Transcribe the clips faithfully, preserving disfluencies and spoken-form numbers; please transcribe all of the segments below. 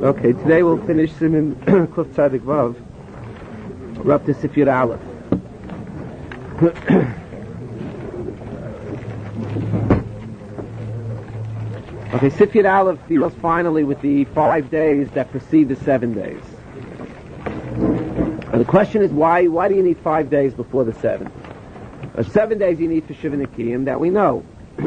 Okay, today we'll finish Siman Kuf Tzadik Vav. We're up to Sifir Aleph. Okay, Sifir Aleph deals finally with the five days that precede the seven days. And the question is, why why do you need five days before the seven? Uh, seven days you need for Shiva Nikiyim, that we know.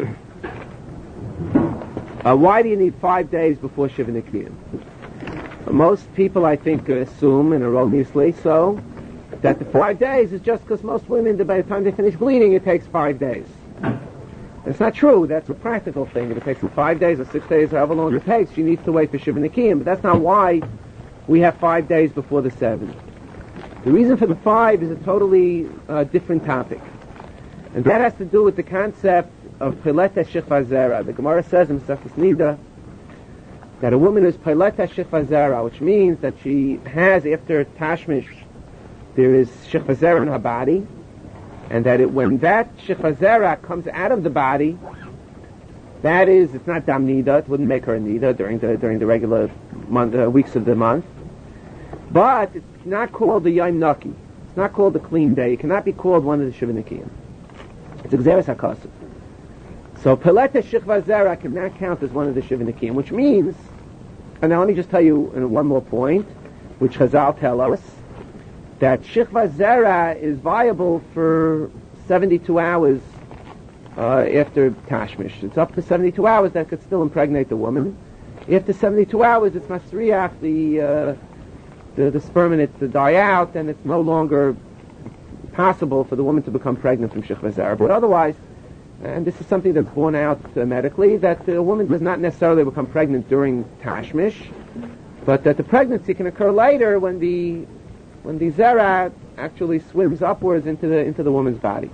uh, why do you need five days before Shiva Nikiyim? Most people, I think, assume, and erroneously so, that the five days is just because most women, by the time they finish bleeding, it takes five days. It's not true. That's a practical thing. If it takes them five days or six days or however long it takes, she needs to wait for Shiva Nikiyim. But that's not why we have five days before the seven. The reason for the five is a totally uh, different topic. And that has to do with the concept of Pileta Shechva Zera. The Gemara says in Masechtas Nida that a woman is Pileta Shechva Zera, which means that she has, after Tashmish, there is Shechva Zera in her body, and that it, when that Shechva Zera comes out of the body, that is, it's not Dam Nida, it wouldn't make her a Nida during the during the regular month, uh, weeks of the month, but it's not called the Yom Naki. It's not called the clean day. It cannot be called one of the Shiva Nikiyim. It's Gzeres HaKosov. So Pileta Shechva Zera cannot count as one of the Shiva Nikiyim, which means, and now let me just tell you uh, one more point, which Chazal tell us, that Shechva Zera is viable for seventy-two hours uh, after Tashmish. It's up to seventy-two hours that could still impregnate the woman. After seventy-two hours, it's Masriach, the, uh, the, the sperminates to die out, and it's no longer possible for the woman to become pregnant from Shechva Zera. But otherwise, and this is something that's borne out uh, medically, that a woman does not necessarily become pregnant during Tashmish, but that the pregnancy can occur later when the when the Zera actually swims upwards into the into the woman's body.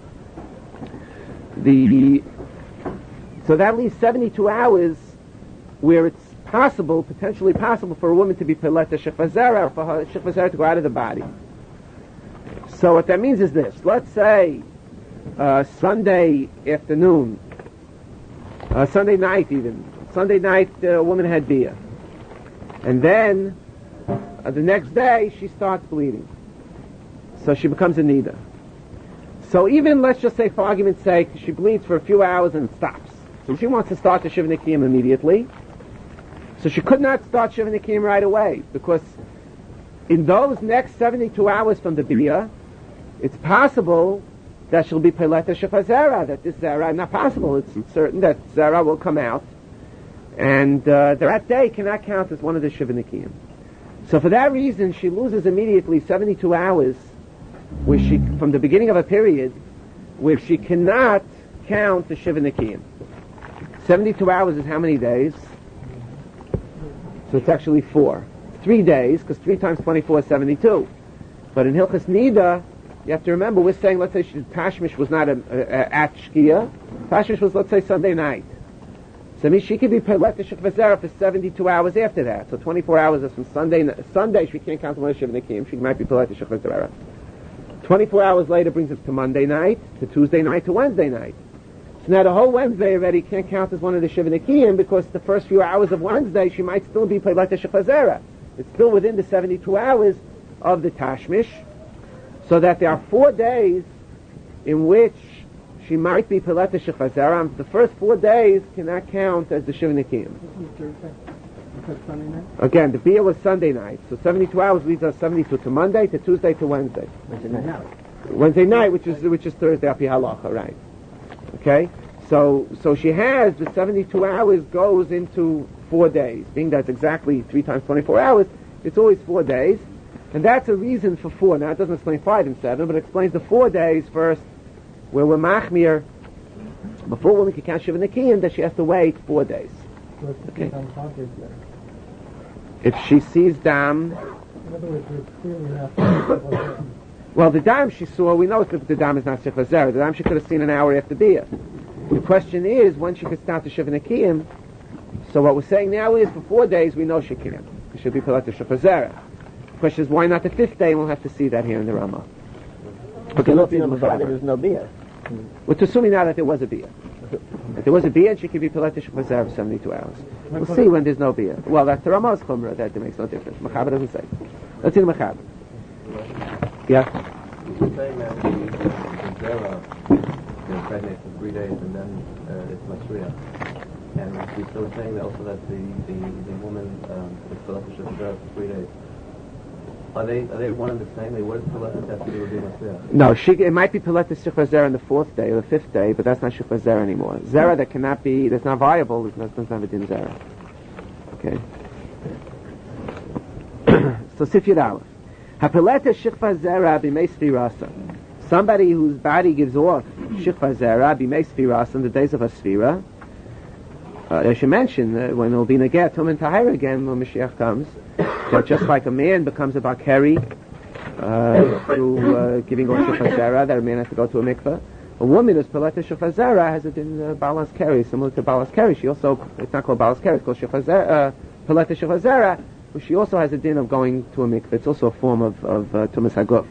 The so that leaves seventy-two hours where it's possible, potentially possible, for a woman to be Pileta Shechva Zera, or for her Shechva Zera to go out of the body. So what that means is this: let's say uh, Sunday afternoon, uh, Sunday night even, Sunday night uh, a woman had Bia, and then uh, the next day she starts bleeding, so she becomes a Nida. So even, let's just say for argument's sake, she bleeds for a few hours and stops. So she wants to start the Shiva Nikiyim immediately. So she could not start Shiva Nikiyim right away, because in those next seventy-two hours from the Bia, it's possible that she'll be Pileta Shechva Zera, that this Zera, not possible, it's certain that Zera will come out, and uh, that day cannot count as one of the Shiva Nikiyim. So for that reason, she loses immediately seventy-two hours, where she, from the beginning of a period, where she cannot count the Shiva Nikiyim. seventy-two hours is how many days? So it's actually four. Three days, because three times twenty-four is seventy-two. But in Hilchas Nida, you have to remember, we're saying, let's say she, Tashmish was not a, a, a, at Shkia. Tashmish was, let's say, Sunday night. So I mean, she could be Pileta Shechva Zera for seventy-two hours after that. So twenty-four hours is from Sunday. Sunday she can't count one of Shiva Nikiyim. She might be Pileta Shechva Zera. twenty-four hours later brings us to Monday night, to Tuesday night, to Wednesday night. So now the whole Wednesday already can't count as one of the Shiva Nikiyim, because the first few hours of Wednesday she might still be Pileta Shechva Zera. It's still within the seventy-two hours of the Tashmish. So that there are four days in which she might be Pileta Shechva Zera. The first four days cannot count as the Shiva Nikiyim. Again, the Bia was Sunday night, so seventy-two hours leads us seventy-two to Monday, to Tuesday, to Wednesday. Wednesday night. Wednesday night, which is which is Thursday, Api Halacha, right? Okay, so so she has the seventy-two hours goes into four days. Being that's exactly three times twenty-four hours, it's always four days. And that's a reason for four. Now, it doesn't explain five and seven, but it explains the four days first, where we're machmir, before women can count Shiva Nikiyim, that she has to wait four days. Okay. If she sees dam, well, the dam she saw, we know that the dam is not Shechva Zera. The dam she could have seen an hour after Bia. The question is, when she could start the Shiva Nikiyim. So what we're saying now is, for four days, we know she can't. She should be Pileta Shechva Zera. The question is, why not the fifth day? We'll have to see that here in the Ramah. Okay, let's see. Friday there's no Bia. We're assuming now that there was a Bia. If there was a bia, she could be Pilat Shechva Zera for seventy-two hours. We'll see when there's no bia. Well, that's the Ramah's Chumrah, that makes no difference. Mechaber doesn't say. Let's see the Mechaber. Yeah? You're saying that the Zera is pregnant for three days and then uh, it's Masriya. And we're still saying that also that the, the, the woman um, is Pilat Shechva Zera for three days. Are they are they one and the same? They what does Pilatus have to do with being Masriya? No, she, it might be Pilatus Shechva Zera on the fourth day or the fifth day, but that's not Shechva Zera anymore. Zera that cannot be, that's not viable, that doesn't have a din Zera. Okay. So Sifyat Aleph. HaPilatus Shechva Zera b'mei Sfirasa. Somebody whose body gives off Shechva Zera b'mei Sfirasa on the days of a Sfira. Uh, I should mention that when it'll be Naget, Tum and Tahir again, when Mashiach comes, that just like a man becomes a Bakeri uh, through uh, giving off Shechva Zera, that a man has to go to a mikveh. A woman who's Pilatus Shechva Zera has it in uh, Balas Keri, similar to Balas Keri. She also, it's not called Balas Keri, it's called Shechva Zera, uh, Pilatus Shechva Zera, but she also has a din of going to a mikveh. It's also a form of, of uh, Tumas Haguf.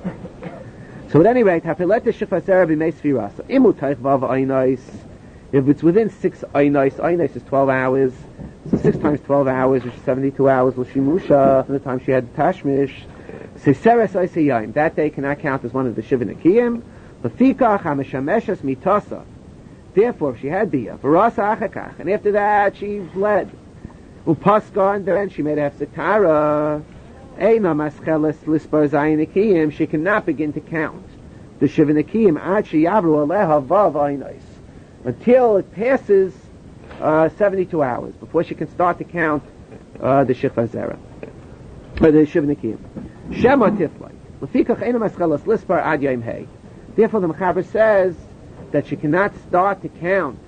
So at any rate, HaPilatus Shechva Zera b'mei Sfirasa. Imu Taich Vav Einais. If it's within six Einais, Einais is twelve hours, so six times twelve hours, which is seventy-two hours, l'shimusha, from the time she had the Tashmish, Seseres Oiseyayim, that day cannot count as one of the Shiva Nekiyim, Lefikach HaMeshameshes Mitasa. Therefore, if she had Bia, Varasa Achakach, and after that she bled, Upaska, and then she made a Hefzekara, Eina Mascheles Lispar Zayin Nekiyim, she cannot begin to count the Shiva Nekiyim, Ad Sheyavru Aleha Vav Einais, until it passes uh, seventy-two hours, before she can start to count uh, the Shechva Zera, or the Shiva Nekiyim. Shema Tiflai. Lefikach Eina Mascheles Lispar Ad Yom Hey. Therefore, the Mechaber says that she cannot start to count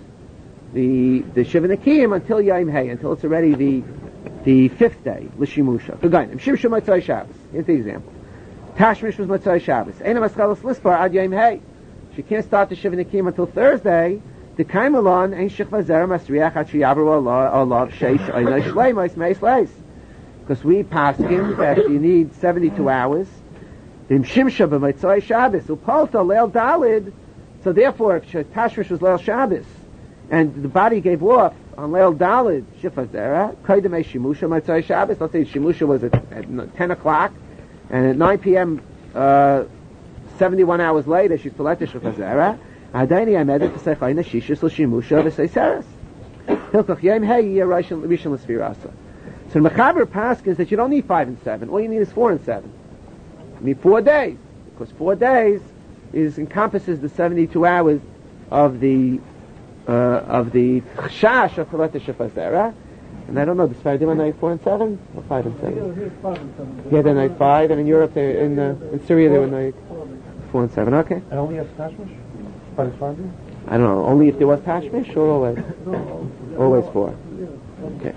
the the Shiva Nekiyim until Yom Hey, until it's already the the fifth day, L'Shimusha. V'gainim, Shimshu Matzai Shabbos. Here's the example. Tashmish was Matzai Shabbos. Eina Mascheles Lispar Ad Yom Hey. She can't start the Shiva Nekiyim until Thursday. The Kaimalon ain't Shechva Zera Masriach Ad Sheyavru Olav Sheish Eina Shleimos Meis Leis. Because we paskin that you need seventy-two hours. Im Shimsha b'Matzai Shabbos Upalta Leil Dalid. So therefore, if Tashmish was Leil Shabbos and the body gave off on Leil Dalid Shechva Zera, Kaidemei Shimusha Matzai Shabbos. Let's say Shimusha was at, at ten o'clock, and at nine p.m. Uh, seventy-one hours later, she's Pilatus Shechva Zera. Adaini Amedet to say Chayna Shishis L'Shimusha V'Seiseres. Hilchach Yom Hey Yeh Rishon L'Sfirasa. So the Mechaber paskins that you don't need five and seven. All you need is four and seven. You need four days, because four days is encompasses the seventy-two hours of the uh, of the Chash of Pilatus Shechva Zera. And I don't know, the Sfaradim are night four and seven or five and seven? Yeah, they're night five, and in Europe, they in uh, in Syria they were night four and seven. Okay. And only have Tashmish? I don't know. Only if there was Tashmish, or always? Always four. Okay.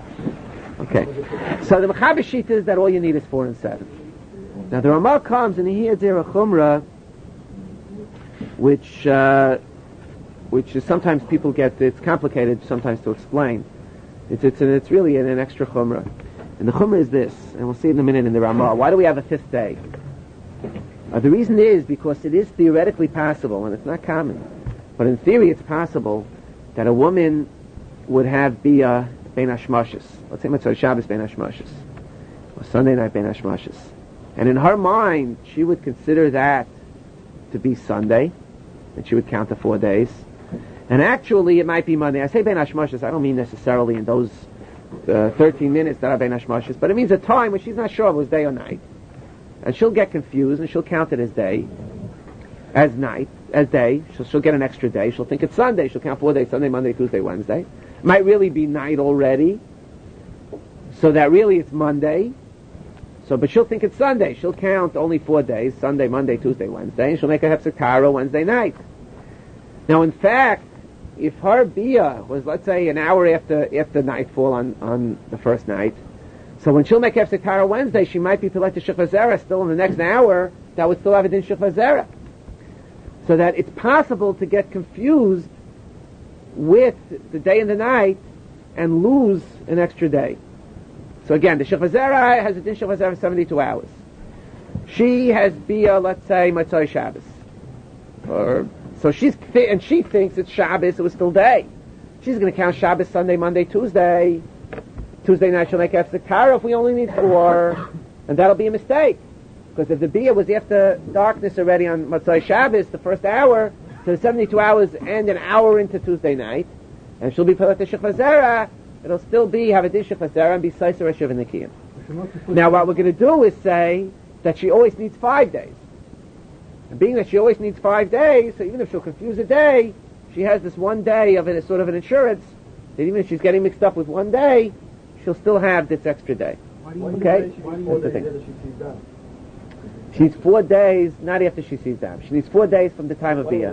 Okay. So the Mechaber sheet is that all you need is four and seven. Now the Ramah comes and he hears there a Chumrah, which uh, which is sometimes people get, it's complicated sometimes to explain. It's it's it's really an, an extra Chumrah. And the Chumrah is this, and we'll see in a minute in the Ramah. Why do we have a fifth day? Uh, the reason is because it is theoretically possible, and it's not common, but in theory it's possible that a woman would have Bia Ben Hashmashis. Let's say Matzah Shabbos Ben Hashmashis, or Sunday night Ben Hashmashis. And in her mind, she would consider that to be Sunday, and she would count the four days. And actually it might be Monday. I say Ben Hashmashis, I don't mean necessarily in those uh, thirteen minutes that are Ben Hashmashis, but it means a time when she's not sure if it was day or night. And she'll get confused, and she'll count it as day, as night, as day. She'll, she'll get an extra day. She'll think it's Sunday. She'll count four days, Sunday, Monday, Tuesday, Wednesday. It might really be night already, so that really it's Monday. So, but she'll think it's Sunday. She'll count only four days, Sunday, Monday, Tuesday, Wednesday, and she'll make a Hefzekara Wednesday night. Now, in fact, if her Bia was, let's say, an hour after after nightfall on, on the first night, so when she'll make Hefzekara Wednesday, she might be Pilatus Shechva Zera still in the next hour, that would still have it in Shechva Zera. So that it's possible to get confused with the day and the night and lose an extra day. So again, the Shechva Zera has it in Shechva Zera seventy-two hours. She has Bia, let's say, Matzai Shabbos, or So she's th- and she thinks it's Shabbos. It was still day. She's going to count Shabbos, Sunday, Monday, Tuesday. Tuesday night she'll make Hefsek Tara if we only need four, and that'll be a mistake. Because if the Bia was after darkness already on Matzai Shabbos, the first hour, so the seventy-two hours and an hour into Tuesday night, and she'll be Pelet Shechvazera, it'll still be Havadish Shechvazera and be Saiser Eshev in the Kiyam. Now what we're going to do is say that she always needs five days. And being that she always needs five days, so even if she'll confuse a day, she has this one day of a sort of an insurance, that even if she's getting mixed up with one day, she'll still have this extra day. Why do you okay? Say she, why do you That's the thing. She sees that? She needs four days, not after she sees them. She needs four days from the time of Bia.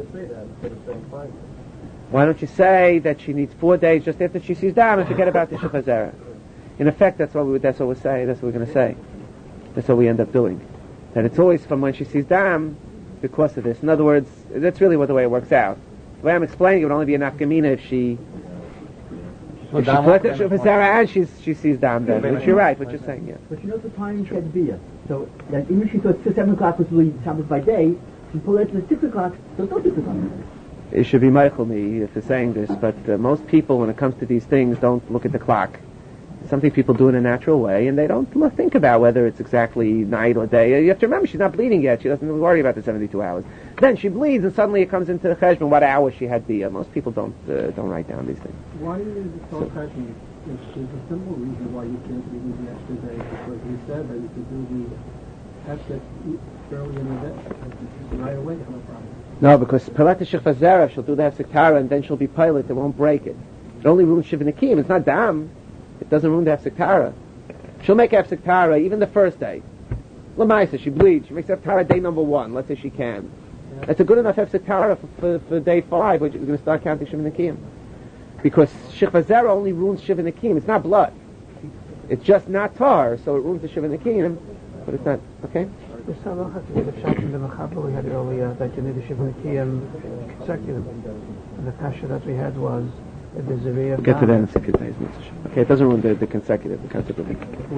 Why don't you say that she needs four days just after she sees them and forget about the Shechazera? In effect, that's what we that's what we're saying. That's what we're going to say. That's what we end up doing. That it's always from when she sees them because of this. In other words, that's really what the way it works out. The way I'm explaining it would only be a nafkamina if she if she put the Shechazera and she's, she sees them then. Which you're right. What you're saying, yeah. But you know the time she had Bia. So that even if she thought seven o'clock was really Shabbos by day, she pulled it to six o'clock, so it's not six o'clock. It should be Michael me if they're saying this, but uh, most people, when it comes to these things, don't look at the clock. Something people do in a natural way, and they don't look, think about whether it's exactly night or day. You have to remember, she's not bleeding yet. She doesn't worry about the seventy-two hours. Then she bleeds, and suddenly it comes into the cheshbon what hour she had Bia. Most people don't uh, don't write down these things. Why is it so touching? There's a simple reason why you can't be doing the extra day, because you said that you could do the extra early in the day, right away, no problem. No, because Pelet Shechvazera, she'll do the Hefsek Tara, and then she'll be pilot. It won't break it. It only ruins Shiva Nikim. It's not Dam. It doesn't ruin the Hefsek Tara. She'll make Hefsek Tara even the first day. Lamaisa, she bleeds. She makes Hefsek Tara day number one. Let's say she can. Yeah. That's a good enough Hefsek Tara for, for, for day five, which is going to start counting Shiva Nikim. Because Shechvazera only ruins Shiva Nikim. It's not blood. It's just not tar, so it ruins the Shiva Nikim, but it's not. Okay? The Samach to the shot in the Mechaber we had earlier that you need a Shiva Nikim consecutive. And the kasha that we had was that there's a way of we'll get to that in a second days. Okay, it doesn't ruin the, the consecutive, the consecutive.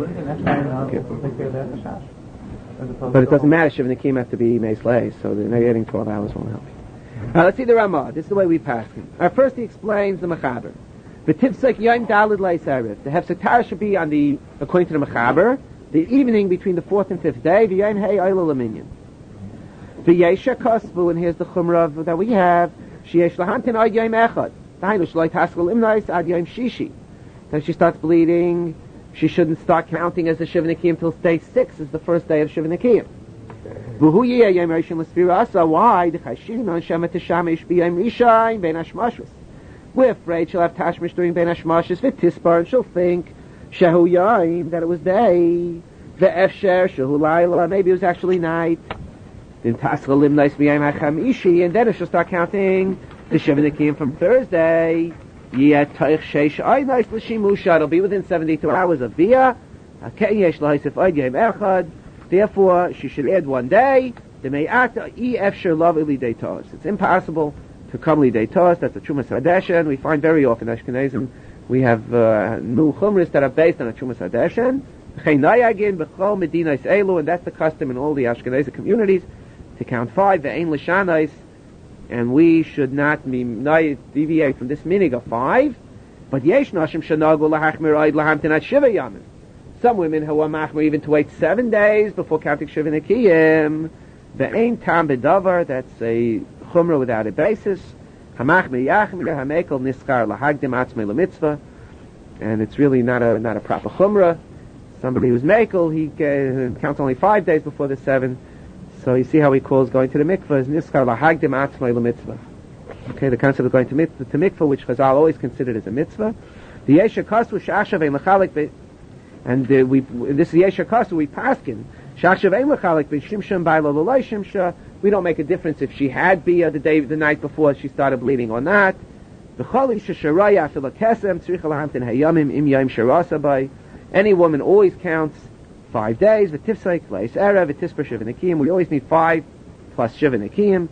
But it doesn't matter, Shiva Nikim have to be Meislei, so the adding twelve hours won't help you. Now let's see the Ramah. This is the way we pass him. Uh, first he explains the Mechaber. The Tivsek Yom Dalid Leis Erev. The Hefsek Tara should be on the, according to the Mechaber, the evening between the fourth and fifth day, the Yom Hey Oila Laminyan. The Yesha Kosvu, and here's the Chumrah that we have, Sheyesh Lahantin Ad Yom Echad. Dainu Shloi Taskal Imnais Ad Yom Shishi. Then she starts bleeding, she shouldn't start counting as a Shiva Nikim until day six is the first day of Shiva Nikim. V'hu Yeh Yom Rishon L'Sfira Asa, why? The Chashin on Shemet Teshamish B'Yom Rishon Ben Hashmashus. We're afraid she'll have Tashmish during Ben Hashmashus V'Tispar, and she'll think Shehu Yom, that it was day. Ve'efsher Shehu Laila, maybe it was actually night. Then Taskal Imnais B'Yom HaChamishi, and then if she'll start counting the Shiva Nikim from Thursday, Yeh Toich Sheish Aynais L'Shimusha, it'll be within seventy-two hours of Bia. Yesh L'Haisif Ad Yom Echad. Therefore, she should add one day. The Me'ata E Efsher Love Ili Deitos. It's impossible to come Li Deitos. That's a Trumas Hadeshen. We find very often Ashkenazim we have uh, new chumras that are based on a Trumas Hadeshen. Chaynayagin B'chol Medinais Elu, and that's the custom in all the Ashkenazi communities to count five. Ve'ein L'Shanais. And we should not be deviate from this minig of five. But yesh nashim shanagu lahachmir oid lahamtinat shiva yamin. Some women who are machmir even to wait seven days before counting shiva nikiyim. The ain tam bedavar, that's a chumrah without a basis. Hamachmir yachmir hamekel niskar lahagdim atzmei lemitzvah. And it's really not a not a proper chumrah. Somebody who's mekel, he uh, counts only five days before the seven. So you see how he calls going to the mikvah is niskar lahagdim atzmai lemitzvah. Okay, the concept of going to, mit- to mikvah, which Chazal always considered as a mitzvah. The yesha kasu shashav ein lechalik, and uh, we this is yesha kasu we paskin shashav ein lechalik b'shimshon b'ayla l'loi shimsha. We don't make a difference if she had bia the day the night before she started bleeding or not. B'chol isha sharaya afil kesem tzricha lahamtin hayamim im yom sharasa bay. Any woman always counts five days. V'tifsek leis erev v'tisper shiva nikim. We always need five plus shiva nikim.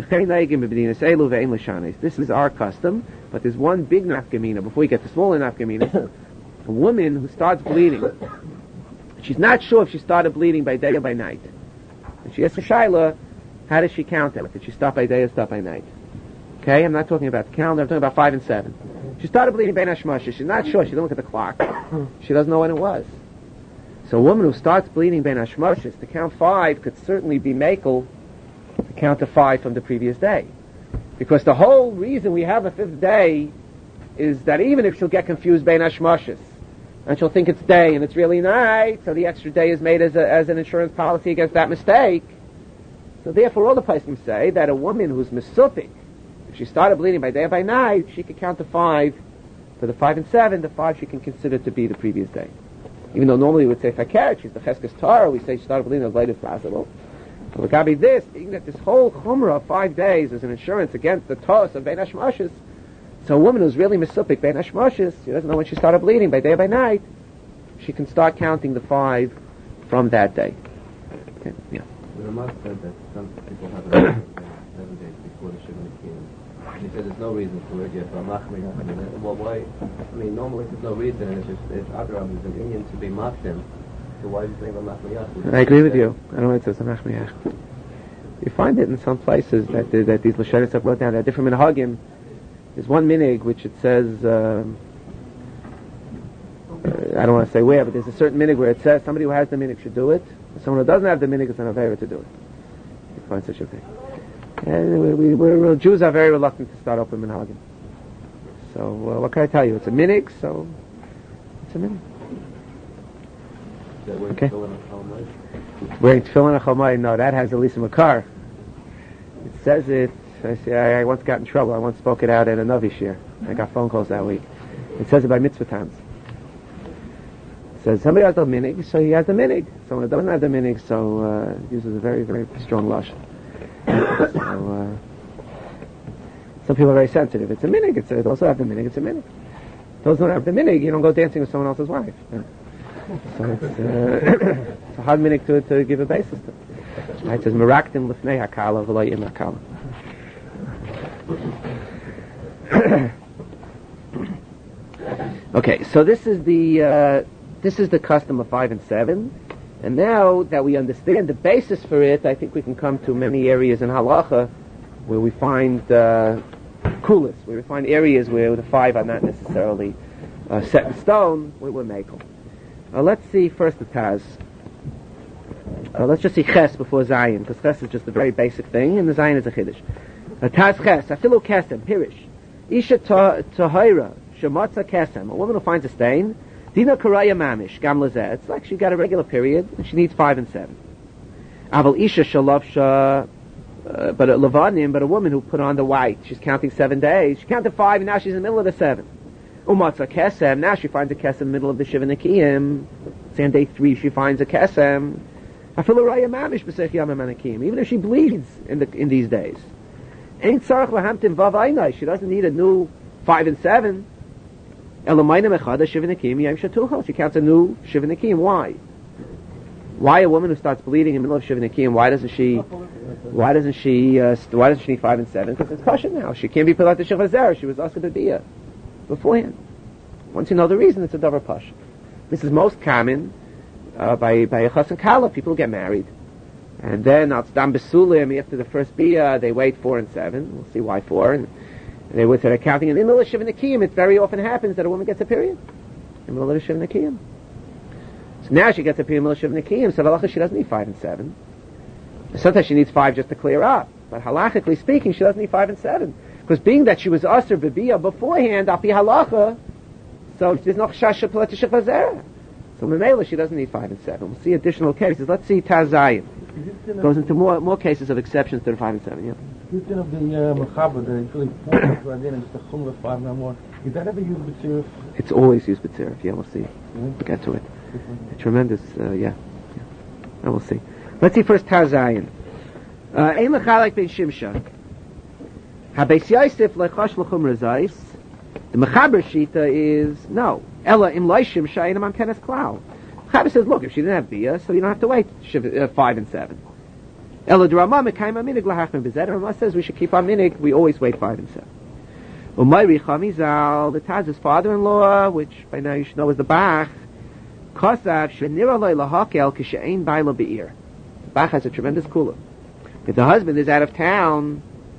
This is our custom, but there's one big nafkamina before we get to smaller nafkamina. A woman who starts bleeding, she's not sure if she started bleeding by day or by night. And she asks Shaila, how does she count it? Did she start by day or start by night? Okay, I'm not talking about the calendar, I'm talking about five and seven. She started bleeding Bein HaShmashis. She's not sure, she didn't look at the clock. She doesn't know when it was. So a woman who starts bleeding Bein HaShmashis, to count five could certainly be makel to count to five from the previous day. Because the whole reason we have a fifth day is that even if she'll get confused Bein HaShmashis, and she'll think it's day and it's really night, so the extra day is made as, a, as an insurance policy against that mistake. So therefore all the poskim say that a woman who's mesupik, if she started bleeding by day or by night, she could count to five. For the five and seven, the five she can consider to be the previous day. Even though normally we would say fakeret, she's the cheskes Torah, we say she started bleeding as late as possible. But Gabi this, being that this whole chumrah of five days is an insurance against the tos of Bein HaShmashis, so a woman who's really mesupik Bein HaShmashis, she doesn't know when she started bleeding, by day or by night, she can start counting the five from that day. Okay, yeah. The Ramah said that some people have it seven days before the Shiva Nikiyim. And he said there's no reason for it yet. Well, why? I mean, normally there's no reason, and it's just, it's Adrab, it's an Indian to be Maksim. So why do you think Ramah Miyach? I agree with you. I don't know what it says Ramah Miyach. You find it in some places that the, that these Lashonis have brought down. There are different minhagim. There's one minig which it says, um, uh, I don't want to say where, but there's a certain minig where it says somebody who has the minig should do it. Someone who doesn't have the minig is an avera to do it. You find such a thing. And we, we, we're, Jews are very reluctant to start open minhagim. So uh, what can I tell you? It's a minig, so it's a minig. Okay. Wearing tefillin and chomai, no, that has Elisa Makar. It says it. I see. I, I once got in trouble. I once spoke it out at a Navi shir. I got phone calls that week. It says it by mitzvah times. It says somebody has the minig, so he has the minig. Someone who doesn't have the minig, so uh, uses a very, very strong lashon. So uh, some people are very sensitive. It's a minig. It's a, they also have the minig. It's a minig. Those who don't have the minig, you don't go dancing with someone else's wife. Yeah. So it's, uh, it's a hard minig to, to give a basis to. Right, it says meraktim lifnei hakala v'lo im hakala. Okay, so this is the uh, this is the custom of five and seven, and now that we understand the basis for it, I think we can come to many areas in halacha where we find uh, kulas, where we find areas where the five are not necessarily uh, set in stone, where we're makel. Uh, let's see first the Taz. Uh, let's just see Ches before Zion, because Ches is just a very basic thing, and the Zion is a Chiddush. Uh, Taz Ches, Afilu Kesem, Pirish. Isha Tahira, Shematza Kesem, a woman who finds a stain, Dina Karaya Mamish, Gam Lazeh. It's like she got a regular period, and she needs five and seven. Aval Isha Shalavsha, uh, but a Lavanim, but a woman who put on the white, she's counting seven days, she counted five, and now she's in the middle of the seven. Umatza Kesem, now she finds a Kesem in the middle of the Shiva Nikiyim. Say on day three she finds a Kesem. Even if she bleeds in the in these days. She doesn't need a new five and seven. She counts a new Shiva Nikiyim. Why? Why a woman who starts bleeding in the middle of Shiva Nikiyim, why doesn't she why doesn't she uh, why doesn't she need five and seven? Because it's kosher now. She can't be put out to Shiva Zera. She was asked to be beforehand. Once you know the reason, it's a davar pasha. This is most common uh, by by a chas and kala. People get married, and then al tzedam besulim after the first bia, they wait four and seven. We'll see why four. And, and they would start counting. And in the middle of Shiva Nikiyim, it very often happens that a woman gets a period in the middle of Shiva Nikiyim. So now she gets a period in the middle of Shiva Nikiyim. So halacha she doesn't need five and seven. Sometimes she needs five just to clear up, but halachically speaking, she doesn't need five and seven. Because being that she was aser b'biyah beforehand, api halacha, so there's no chashash p'let shechva zera. So memela she doesn't need five and seven. We'll see additional cases. Let's see Tazayim. Goes into more more cases of exceptions to the five and seven. Yeah. This din of the mechaber, the really important for adin, and just a chumrah five no more. Is that ever used b'tziruf? It's always used b'tziruf. Yeah, we'll see. We'll get to it. A tremendous. Uh, yeah. yeah. I will see. Let's see first Tazayim. Ein lechalek ben shimsha. Habeis Yosef lechash l'chumra zayis. The Mechaber Shita is, no. Ella im loishim shayinam am tenes klau. Mechaber says, look, if she didn't have bia, so you don't have to wait shiv, uh, five and seven. Ella d'Rama mekayim minig lahachmim bezed. Rama says we should keep our minig, we always wait five and seven. Umayri chamizal, the Taz's father-in-law, which by now you should know is the Bach, kosav shenira loy lahakel kishein baila be'ir. The Bach has a tremendous kula. If the husband is out of town,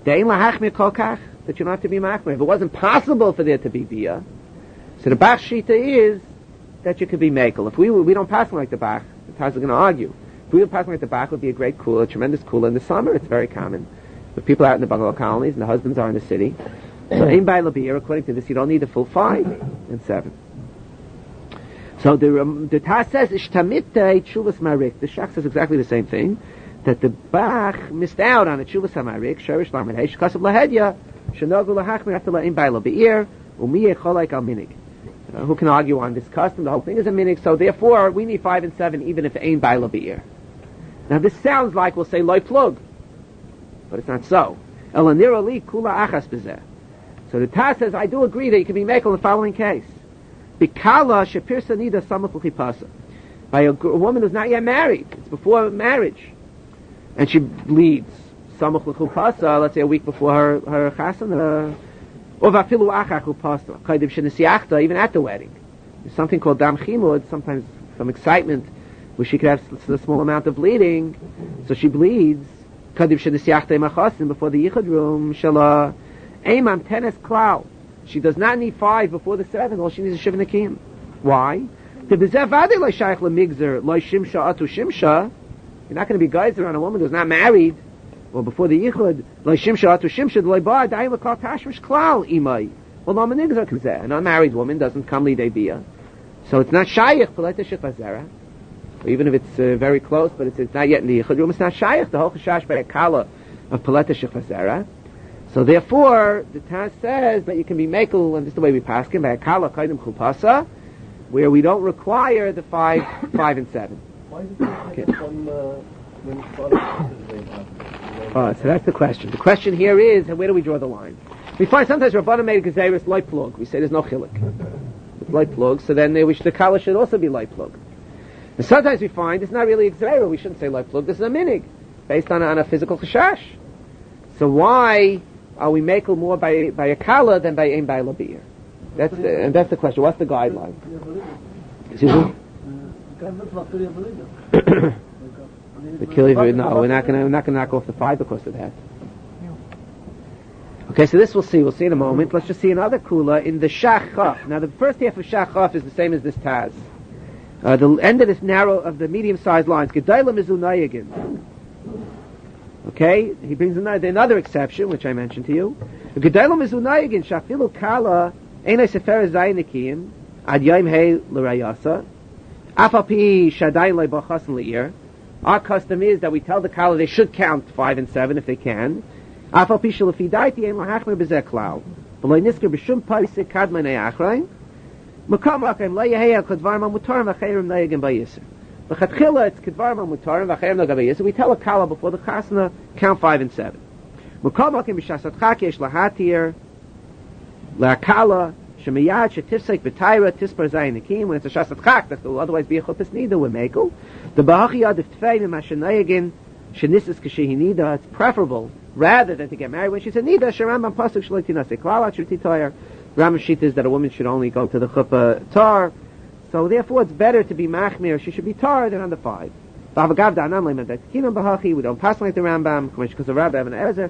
Dein lahachmir kol kach, that you don't have to be machmir. If it wasn't possible for there to be bia, so the Bach Shita is that you could be makel. If we we don't pass like the Bach, the Taz are going to argue. If we were passing like the Bach, it would be a great cooler, a tremendous cooler in the summer. It's very common. But people are out in the bungalow colonies and the husbands are in the city. So in by labir, according to this, you don't need the full five and seven. So the um, the Taz says ishtamitei chuvas marik. The Shach says exactly the same thing. That the Bach missed out on the chuvas hamarik. Sherish lamed heish kasav lahedya shenogu lahachmir after laim by labir umiyeh cholek al minig. Uh, who can argue on this custom? The whole thing is a minig, so therefore we need five and seven even if it ain't by labir. Now this sounds like we'll say loy plug, but it's not so. Elanir ali kula achas bezeh. So the Taz says, I do agree that you can be makel in the following case. Bikala shepirsa nida samach l'chipasa. By a, a woman who's not yet married. It's before marriage. And she bleeds. Samach l'chipasa, let's say a week before her, her chasana. Or vafilu achach l'chipasa. Kaidiv shenesiachta, even at the wedding. There's something called dam chimud, sometimes from excitement, where she could have a small amount of bleeding. So she bleeds. Kaidiv shenesiachta imachasin, before the yichud room, shalah. Eimam tenes klau. She does not need five before the seven. All she needs is shiv nekim. Why? You're not going to be geyser on a woman who's not married. Well, before the yichud, well, an unmarried woman doesn't come lidei bia, so it's not shaykh poleta shechazera. Even if it's uh, very close, but it's, it's not yet in the yichud room. It's not shaykh. The whole chashash by a kala of poleta shechazera. So therefore, the Taz says that you can be makel, and this is the way we pass him, by a kala kaidim chupasa, where we don't require the five, five and seven. Why is it okay. from, uh, when Oh, so that's the question. The question here is, where do we draw the line? We find sometimes Rabbanan made a gezeris light plug. We say there's no chiluk. It's light plug, so then they wish the kala should also be light plug. And sometimes we find it's not really a gezerah. We shouldn't say light plug. This is a minig, based on a, on a physical chashash. So why are we makel more by by a kala than by ein by labir? That's the, and that's the question. What's the guideline? Excuse me. The kili, no, we're not going to we're not going to knock off the five because of that. Okay, so this we'll see. We'll see in a moment. Let's just see another kula in the Shach Chaf. Now, the first half of Shach Chaf is the same as this Taz. Uh, the end of this narrow of the medium-sized lines. Gedayla mizunayagin. Okay, he brings another, another exception, which I mentioned to you. Gedayla mizunayagin shafilu kala einay sefer zaynikim ad yom hey l'rayasa afapi shadayin le'bachasin le'ir. Our custom is that we tell the kala they should count five and seven if they can. Afapi shalafi daiti ein lahachmer b'zeh klal v'lo nisker b'shum paisik kadmanei achrain makam akem lo yehei kadvar ma mutarim v'cheirim nayagim b'yisr. V'chatchila it's kadvar ma mutarim v'cheirim nayagim b'yisr. We tell a kala before the chasna count five and seven. Makam akem b'shasat chak yesh lahatir la'kala shemiyad shetifsek b'tayra tispar zayin nikim. When it's a shasat chak, that will otherwise be a chupis nida with mekel. The bahachiyad if tfein and mashanayagin shenisis kashehi nida. It's preferable rather than to get married when she's a nida. Sharambam pasuk shleitina seklala shruti toyer. Rambam shita is that a woman should only go to the chuppah tar. So therefore, it's better to be machmir. She should be tar than on the five. We don't pass like the Rambam because the Rabbi and Ezer.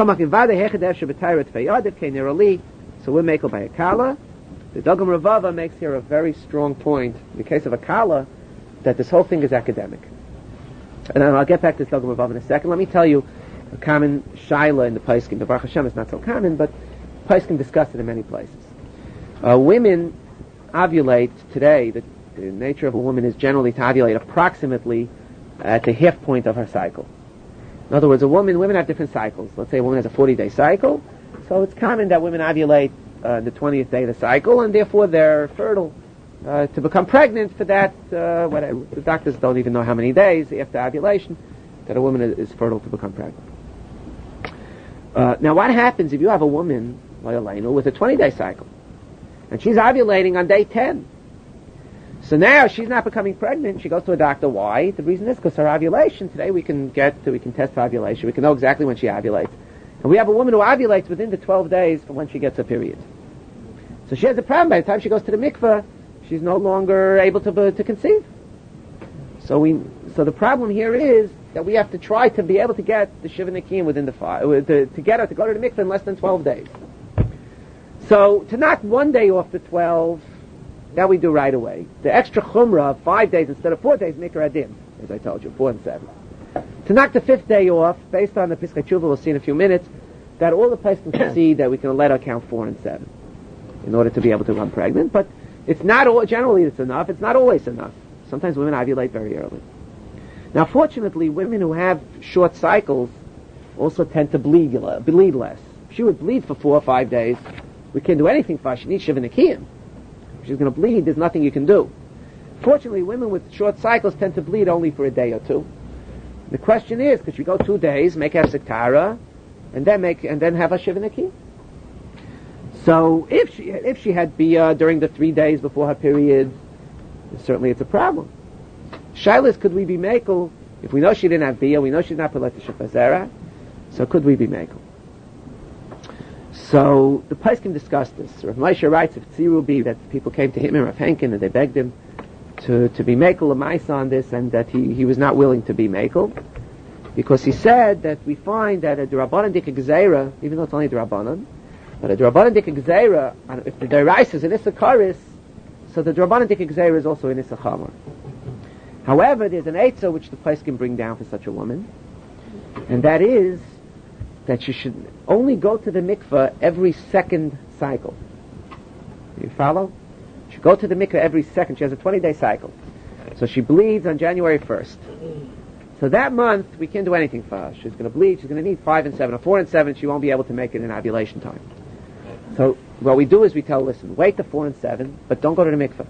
So we're makel by a kala. The Dagam Ravava makes here a very strong point in the case of a kala that this whole thing is academic. And I'll get back to this Dagam Ravava in a second. Let me tell you a common shaila in the Paiskim. The Baruch Hashem is not so common, but Paiskim discuss it in many places. Uh, women ovulate today. The, the nature of a woman is generally to ovulate approximately at the half point of her cycle. In other words, a woman, women have different cycles. Let's say a woman has a forty-day cycle, so it's common that women ovulate uh, the twentieth day of the cycle, and therefore they're fertile uh, to become pregnant for that. Uh, whatever. The doctors don't even know how many days after ovulation that a woman is, is fertile to become pregnant. Uh, now, what happens if you have a woman, with a twenty-day cycle, and she's ovulating on day ten? So now she's not becoming pregnant. She goes to a doctor. Why? The reason is because her ovulation today we can get, we can test her ovulation. We can know exactly when she ovulates, and we have a woman who ovulates within the twelve days from when she gets her period. So she has a problem. By the time she goes to the mikveh, she's no longer able to to conceive. So we, so the problem here is that we have to try to be able to get the Shiva Nikiyim within the five, to, to get her to go to the mikveh in less than twelve days. So, to knock one day off the twelve, that we do right away. The extra chumrah of five days instead of four days, make her adim, as I told you, four and seven. To knock the fifth day off, based on the Piskei Tshuva, we'll see in a few minutes, that all the places can see that we can let her count four and seven in order to be able to run pregnant, but it's not all, generally it's enough, it's not always enough. Sometimes women ovulate very early. Now, fortunately, women who have short cycles also tend to bleed, bleed less. If she would bleed for four or five days, we can't do anything for her. She needs Shiva Nikiyim. If she's going to bleed, there's nothing you can do. Fortunately, women with short cycles tend to bleed only for a day or two. The question is, could she go two days, make Hefsek Tara, and then make and then have a Shiva Nikiyim? So, if she if she had Bia during the three days before her period, certainly it's a problem. Shailas, could we be Mekel? If we know she didn't have Bia, we know she's not Peleta Shefazera, so could we be Mekel? So the Paiskim discussed this. Rav Moshe writes, if Tziru be that people came to him and Rav Henkin and they begged him to, to be Mekel Lamaisa on this, and that he, he was not willing to be Mekel, because he said that we find that a D'Rabbanan Dik Gzeira, even though it's only D'Rabbanan, but a D'Rabbanan Dik Gzeira, if the Derais is in Issachar, so the D'Rabbanan Dik Gzeira is also in Issachar. However, there's an Eitzah which the place can bring down for such a woman, and that is that she should only go to the mikveh every second cycle. You follow? She should go to the mikveh every second. She has a twenty-day cycle. So she bleeds on January first. So that month, we can't do anything for her. She's going to bleed. She's going to need five and seven, or four and seven. She won't be able to make it in ovulation time. So what we do is we tell her, listen, wait to four and seven, but don't go to the mikveh.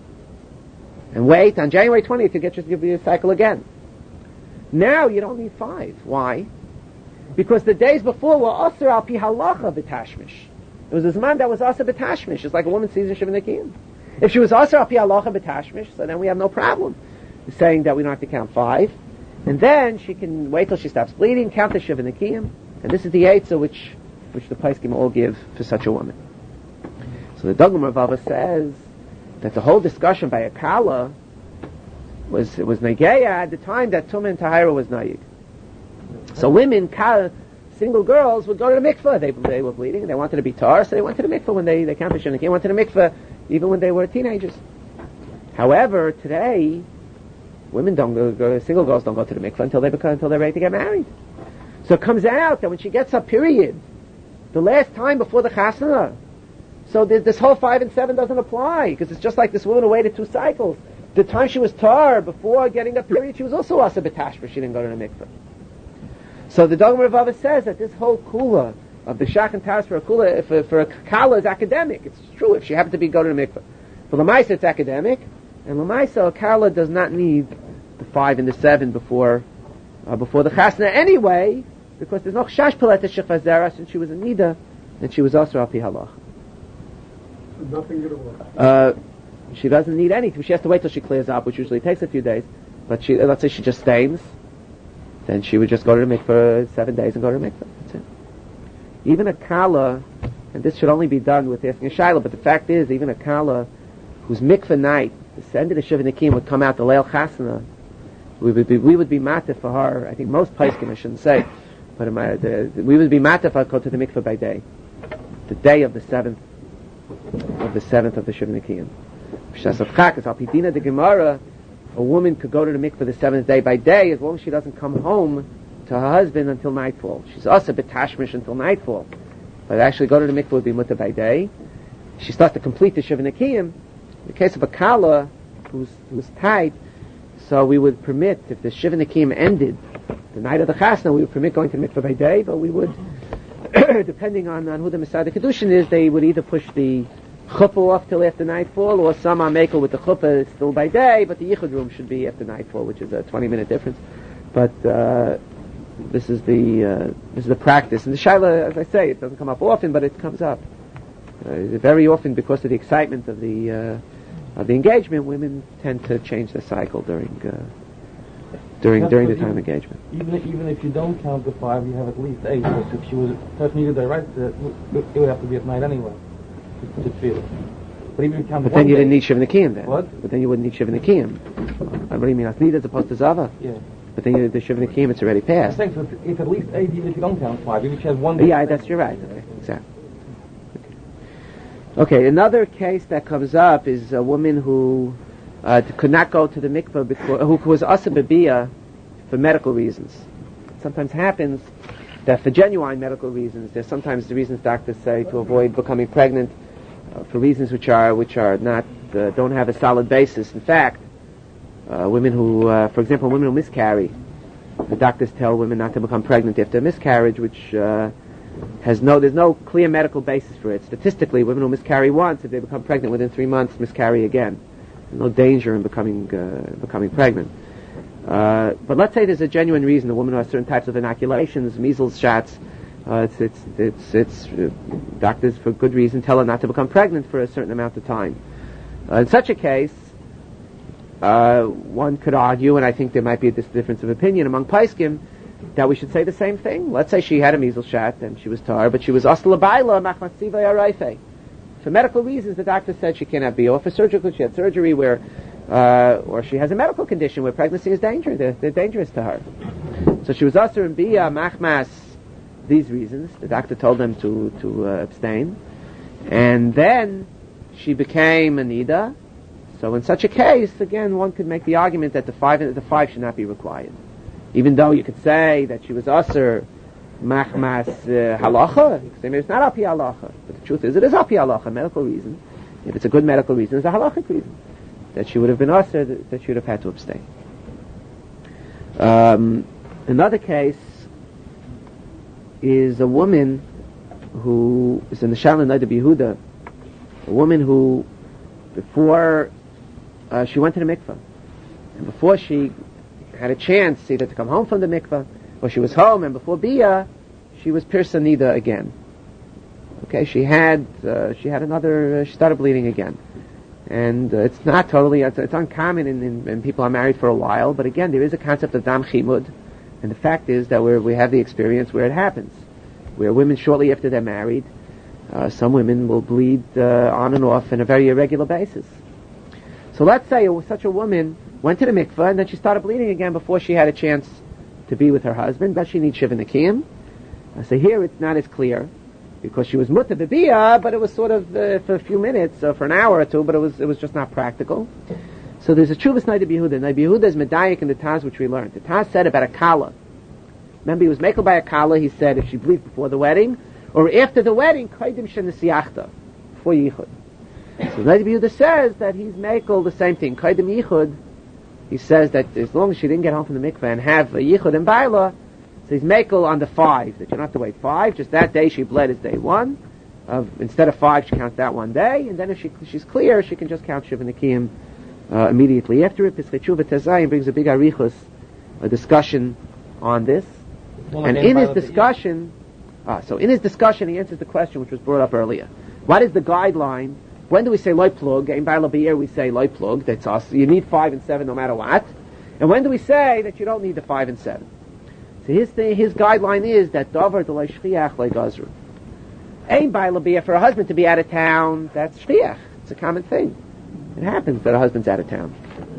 And wait, on January twentieth, you get your, your cycle again. Now you don't need five. Why? Because the days before were Asr al pi halacha b'tashmish. It was a Zman that was Asr b'tashmish. It's like a woman sees in Shiva Nikiyim. If she was Asr al pi halacha b'tashmish, so then we have no problem saying that we don't have to count five. And then she can wait till she stops bleeding, count the Shiva Nikiyim. And this is the Eitzah which, which the Paiskim all give for such a woman. So the Dogma Ravava says that the whole discussion by Akala was, it was Negeya at the time that Tumah and Tahira was Nayig. So women, single girls, would go to the mikveh. They, they were bleeding, they wanted to be tar, so they went to the mikveh when they, they counted Shiva Nikiyim. They went to the mikveh even when they were teenagers. However, today, women don't go, go, single girls don't go to the mikveh until they become, until they're ready to get married. So it comes out that when she gets her period, the last time before the chasana, so th- this whole five and seven doesn't apply, because it's just like this woman who waited two cycles. The time she was tar, before getting a period, she was also asa b'tashma, she didn't go to the mikveh. So the Dogma Ravava says that this whole kula of the shach and taras for a kula, if a, for a kala is academic. It's true if she happened to be go to the mikveh. For Lamaisa it's academic, and Lamaisa a kala does not need the five and the seven before uh, before the chasna anyway, because there's no chash peleta shechazera since she was a nida, and she was also al pi halach. Nothing at all. Uh, she doesn't need anything. She has to wait till she clears up, which usually takes a few days. But she, let's say she just stains, then she would just go to the mikveh for seven days and go to the mikveh. That's it. Even a kala, and this should only be done with asking a shaila, but the fact is, even a kala whose mikveh night, the end of the Shiva Nikiyim would come out the Leil Chasana, we would be, we would be matif for her. I think most Paiskim, I shouldn't say, but my, the, we would be matif for her go to the mikveh by day. The day of the seventh, of the seventh of the Shiva Nikiyim. The Gemara, a woman could go to the mikveh the seventh day by day as long as she doesn't come home to her husband until nightfall. She's also betashmish until nightfall, but actually go to the mikveh would be mutter by day. She starts to complete the Shiva Nikiyim. In the case of a kala who's who's tight, so we would permit, if the Shiva Nikiyim ended the night of the chasna, we would permit going to the mikveh by day, but we would, depending on, on who the Masada Kedushin is, they would either push the chuppah off till after nightfall, or some are makel with the chuppah still by day, but the yichud room should be after nightfall, which is a twenty minute difference. But uh, this is the uh, this is the practice. And the shaila, as I say, it doesn't come up often, but it comes up uh, very often because of the excitement of the uh, of the engagement. Women tend to change their cycle during uh, during during the time of engagement. Even if, even if you don't count the five, you have at least eight. Because if she was first needed the right, it would have to be at night anyway. To, to feel it. But even if you count But one then you day, didn't need Shiva Nikiyim then. What? But then you wouldn't need Shiva Nikiyim. What do you mean? Asnid as opposed to Zava? Yeah. But then you, the Shiva Nikim, it's already I passed. think so if at least eight, even if you don't count five, even if she has one day. Yeah, that's you're right. Okay, exactly. Okay. okay, another case that comes up is a woman who uh, could not go to the mikveh because, who was asa b'biyah for medical reasons. It sometimes happens that for genuine medical reasons, there's sometimes the reasons doctors say to avoid becoming pregnant uh, for reasons which are which are not uh, don't have a solid basis. In fact, uh, women who, uh, for example, women who miscarry, the doctors tell women not to become pregnant after a miscarriage, which uh, has no there's no clear medical basis for it. Statistically, women who miscarry once, if they become pregnant within three months, miscarry again. There's no danger in becoming uh, becoming pregnant. Uh, but let's say there's a genuine reason. A woman who has certain types of inoculations, measles shots. Uh, it's it's it's, it's uh, doctors, for good reason, tell her not to become pregnant for a certain amount of time. Uh, in such a case, uh, one could argue, and I think there might be a dis- difference of opinion among Paiskim, that we should say the same thing. Let's say she had a measles shot and she was tar, but she was asla baila machmatziva yaraife. For medical reasons, the doctor said she cannot be. Or for surgical, she had surgery where. Uh, or she has a medical condition where pregnancy is dangerous. They're, they're dangerous to her. So she was asur and bia machmas these reasons. The doctor told them to to uh, abstain, and then she became a nida. So in such a case, again, one could make the argument that the five the five should not be required, even though you could say that she was asur machmas uh, halacha. You could say maybe it's not api halacha, but the truth is it is api halacha, medical reason. If it's a good medical reason, it's a halachic reason that she would have been asur, that, that she would have had to abstain. Um, another case is a woman who is in the Shalom Nida Yehuda, a woman who, before uh, she went to the mikveh, and before she had a chance either to come home from the mikveh, or she was home, and before Bia, she was Pirsa Nida again. Okay, she had uh, she had another, uh, she started bleeding again. And uh, it's not totally, it's, it's uncommon in, in, in people are married for a while, but again, there is a concept of dam chimud, and the fact is that we're, we have the experience where it happens, where women shortly after they're married, uh, some women will bleed uh, on and off on a very irregular basis. So let's say such a woman went to the mikveh and then she started bleeding again before she had a chance to be with her husband. Does she need shiva nekiyim? Uh, so here it's not as clear, because she was mutter b'biyah, but it was sort of uh, for a few minutes, uh, for an hour or two, but it was it was just not practical. So there's a Chuvas Nida Yehuda. Nida Yehuda is medayik in the Taz which we learned. The Taz said about a kala. Remember, he was makel by a kala. He said if she bleeds before the wedding or after the wedding, kaidim shenesiachta, before yichud. So Nida Yehuda says that he's makel the same thing. Kaidim yichud. He says that as long as she didn't get home from the mikveh and have a yichud and baila, so he's makel on the five, that you don't have to wait five, just that day she bled is day one. Uh, instead of five, she counts that one day, and then if she, she's clear, she can just count Shiva Nekiyim uh, immediately after it. Pischei Tshuva Tezayim brings a big arichus, a discussion on this. Well, and in his discussion, ah, so in his discussion he answers the question which was brought up earlier. What is the guideline? When do we say loy plug? In Baila Be'er we say loy plug, that's us. You need five and seven no matter what. And when do we say that you don't need the five and seven? So his thing, his guideline is that davar de shchiach le gazru. Ain't baila bia for a husband to be out of town. That's shchiach. It's a common thing. It happens that a husband's out of town.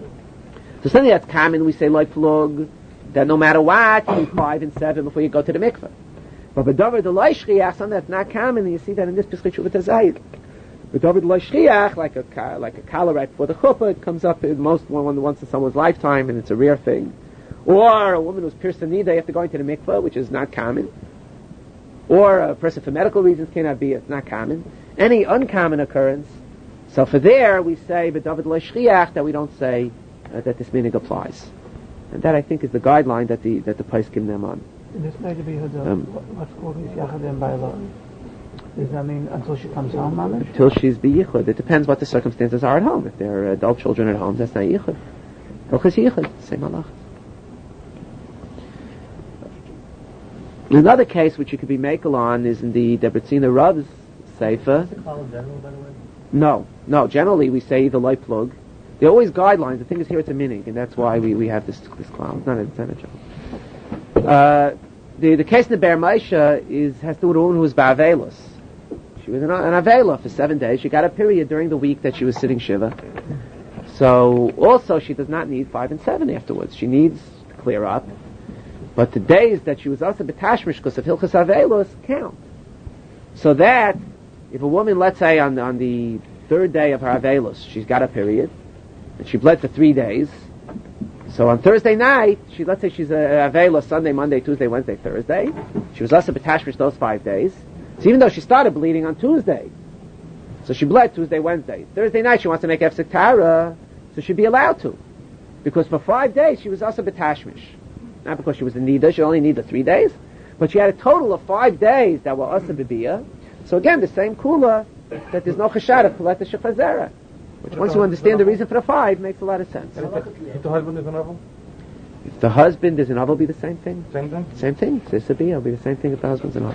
So something that's common, we say like plug, that no matter what, you need five and seven before you go to the mikveh. But the davar de shchiach, something that's not common, and you see that in this Pischei Tshuva Tezayim. The davar de shchiach, like a like a kala right before the chuppah, it comes up in most one once in someone's lifetime, and it's a rare thing. Or a woman who's pierced the nida after going to the mikveh, which is not common. Or a person for medical reasons cannot be, it's not common. Any uncommon occurrence. So for there, we say, b'david l'shchiach, that we don't say uh, that this minig applies. And that, I think, is the guideline that the that the Paiskim them on. In this Nida Yehuda, Um, what's called is Yachad and Baila. Does that mean until she comes home, Mamish? Until she's biyichud. It depends what the circumstances are at home. If there are adult children at home, that's not yichud. Hilchos yichud, same halach. Another case which you could be makel on is in the Debretzina Rav's Sefer. Is the call general, by the way? No, no. Generally, we say the light plug. There are always guidelines. The thing is, here it's a minig, and that's why we, we have this this clown. It's not a, it's not a joke. Uh, the the case in the Ber Maisha is has to do with a woman who was ba'avelos. She was an, an avela for seven days. She got a period during the week that she was sitting shiva. So also, she does not need five and seven afterwards. She needs clear up. But the days that she was also betashmish because of Hilchas Avelos count. So that, if a woman, let's say on, on the third day of her Avelos, she's got a period, and she bled for three days, so on Thursday night, she let's say she's a Avelos Sunday, Monday, Tuesday, Wednesday, Thursday, she was also betashmish those five days, so even though she started bleeding on Tuesday, so she bled Tuesday, Wednesday, Thursday night she wants to make Efsek Tara, so she'd be allowed to. Because for five days she was also betashmish. Not because she was in Nida, she only needed three days, but she had a total of five days that were also bebiyah. So again, the same kula, that there's no chashad of Peleta Shechazera. Which once you understand the reason for the five, makes a lot of sense. If the husband is an oval? If the husband is an oval, be the same thing? Same thing? Same thing. Sisabiyah will be the same thing if the husband's an oval.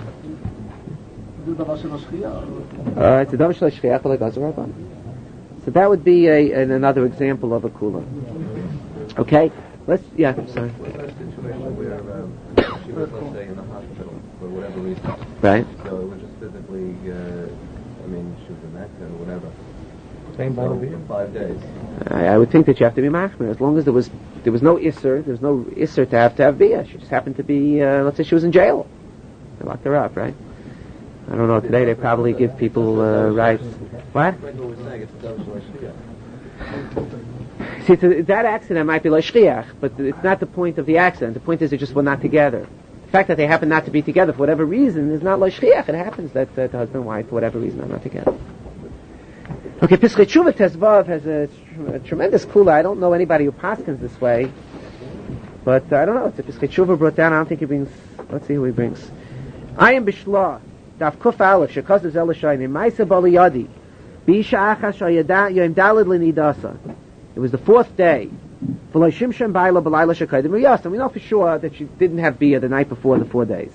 Uh, it's a davar shel shchiach like Azar Rabban. So that would be a, an, another example of a kula. Okay? Let's, yeah, sorry. Was there a situation where um, she was, let's say, in the hospital for whatever reason? Right. So it was just physically, uh, I mean, she was in Mecca or whatever. Same So by for five days. I, I would think that you have to be machmir. As long as there was there was no isser, there was no isser to have to have biyah. She just happened to be, uh, let's say she was in jail. They locked her up, right? I don't know, today they probably give people uh, rights. What? Like what we're saying, it's a davar shel shchiach. See, to, that accident might be like shchiach, but it's not the point of the accident. The point is they just were not together. The fact that they happen not to be together for whatever reason is not like shchiach. It happens that, that the husband and wife, for whatever reason, are not together. Okay, Pischei Tshuva Tezvav has a, a tremendous kula. I don't know anybody who paskins this way, but uh, I don't know. It's a Pischei Tshuva brought down. I don't think he brings. Let's see who he brings. I am Bishla. Daf Kuf Aleph Shekazav Zelashayim Ma'isa Baliyadi Bisha Achas Shayada Yom Dalid Lenidasa. It was the fourth day. And we know for sure that she didn't have biyah the night before the four days.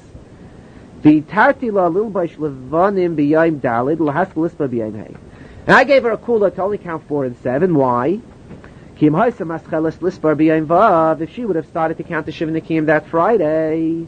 And I gave her a kula to only count four and seven. Why? If she would have started to count the Shiva Nikim that Friday,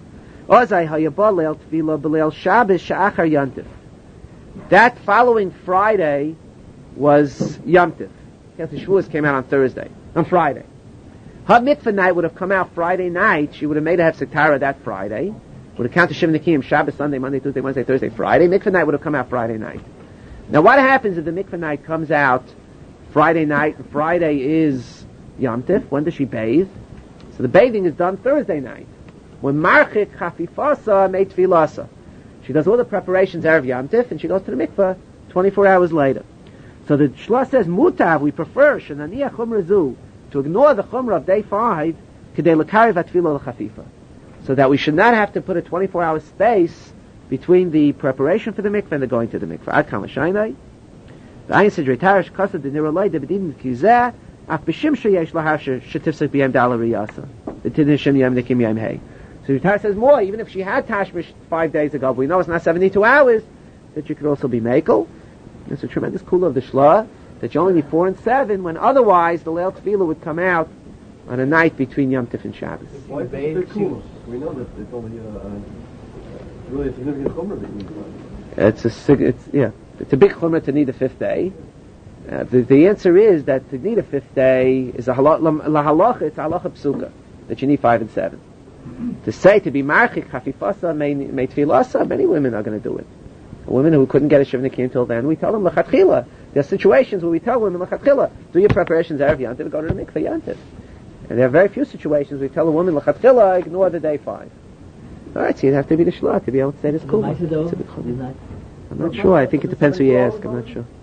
that following Friday was Yom Tiv. The Shavuos came out on Thursday, on Friday. Her mikvah night would have come out Friday night. She would have made a Hefsek Tara that Friday. Would have counted Shiva Nikim, Shabbos, Sunday, Monday, Tuesday, Wednesday, Thursday, Friday. Mikvah night would have come out Friday night. Now what happens if the mikvah night comes out Friday night, and Friday is Yom Tif? When does she bathe? So the bathing is done Thursday night. When Marchik Chafifasa made Tfilasa. She does all the preparations Erev Yom Tif, and she goes to the mikvah twenty-four hours later. So the Shla says, Mutav, we prefer, Shananiya Chumrazu, to ignore the Chumrah of day five, Kedei L'Kariv Atfilo L'Chafifa. So that we should not have to put a twenty-four hour space between the preparation for the mikveh and the going to the mikveh. Ad Kama Shainai. The Ayin said, Reitarish Kasad, the Nirolai, the Bedin Kizeh, Af B'Shim Sheyesh Lahasha, Shetifsek B'Yam Dala Riyasa. The Tidin Shem Yam Nikim Yam Hey. So Reitarish says more, even if she had Tashmish five days ago, but we know it's not seventy-two hours, that you could also be Mekel. It's a tremendous kula of the Shla, that you only need four and seven, when otherwise the Leil Tefillah would come out on a night between Yom Tif and Shabbos. Why bathe? We know that it's only uh, uh, really a significant chumrah that you need. It's a sig- it's yeah, it's a big chumrah to need a fifth day. Uh, the, the answer is that to need a fifth day is a halach, la halacha, it's a halacha psuka, that you need five and seven. To say to be marchik chafifasa may may tefilasa, many women are going to do it. Women who couldn't get a Shiva Nikim until then, we tell them lechatchila. There are situations where we tell women lechatchila, do your preparations Erev Yom Tiv, go to the mikveh Yom Tiv. And there are very few situations we tell a woman lechatchila, ignore the day five. All right, so you'd have to be the shla to be able to say this cool. I'm not sure. I think it depends who you ask. I'm not sure.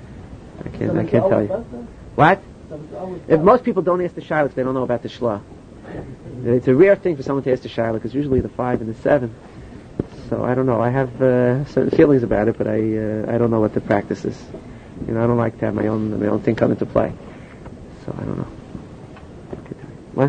I can't. I can't tell you. What? If most people don't ask the shayla, they don't know about the shla. It's a rare thing for someone to ask the shayla because usually the five and the seven. So I don't know. I have uh, certain feelings about it, but I uh, I don't know what the practice is. You know, I don't like to have my own my own thing come into play. So I don't know. What?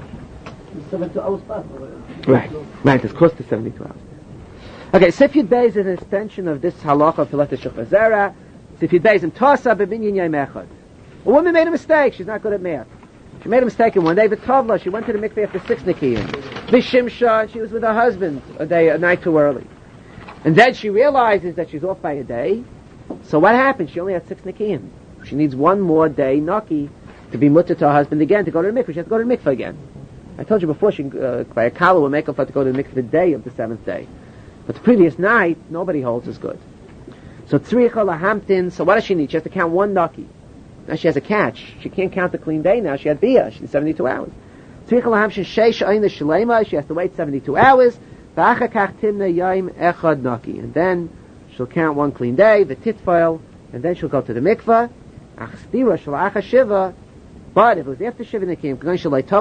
Right, right. It's close to seventy-two hours. Okay, Sifyud Beis is an extension of this halacha of Pilat Shechazera. Sifyud Beis in Tosa bebinyan yom echad. A woman made a mistake. She's not good at math. She made a mistake, and one day v'tovla, she went to the mikveh after six nikiyim. V'shimsha, and she was with her husband a day, a night too early. And then she realizes that she's off by a day. So what happened? She only had six nikiyim. She needs one more day naki to be mutter to her husband again to go to the mikveh. She has to go to the mikveh again. I told you before, she, uh, by a kala will make up for to go to the mikveh the day of the seventh day. But the previous night, nobody holds as good. So tzricha lahamtin, so what does she need? She has to count one naki. Now she has a catch. She can't count the clean day now. She had bia. She needs seventy-two hours. Tzricha lahamtin sheish ayna shalema, she has to wait seventy-two hours. V'achar kach timna yaim echad naki. And then she'll count one clean day, the titfile, and then she'll go to the mikveh. Ach stira shalach shiva. But if it was after Shiva Nikim, if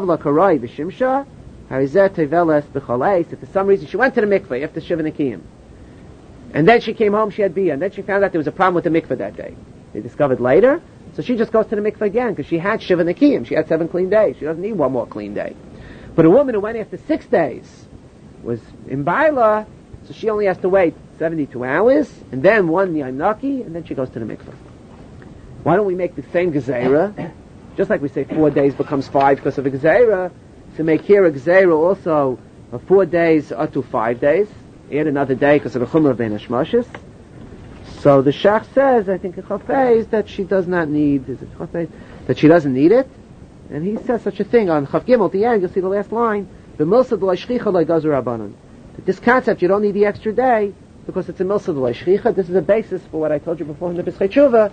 for some reason she went to the mikveh after Shiva Nikim, and then she came home, she had bia, and then she found out there was a problem with the mikveh that day. They discovered later, so she just goes to the mikveh again, because she had Shiva Nikim, she had seven clean days, she doesn't need one more clean day. But a woman who went after six days was in Baila, so she only has to wait seventy-two hours, and then one Yom Naki, and then she goes to the mikveh. Why don't we make the same gezerah? Just like we say four days becomes five because of a gzeira, to make here a gzeira also of four days up to five days, add another day because of the chumrah of ben hashmashis. So the Shach says, I think in Chafez, that she does not need, is it Chafez? That she doesn't need it. And he says such a thing on Chav Gimel, at the end, you'll see the last line, B'milsa d'lai shchicha l'ai gazer rabbanon. That this concept, you don't need the extra day, because it's a milsa d'lai shchicha. This is a basis for what I told you before in the B'schei Tshuva.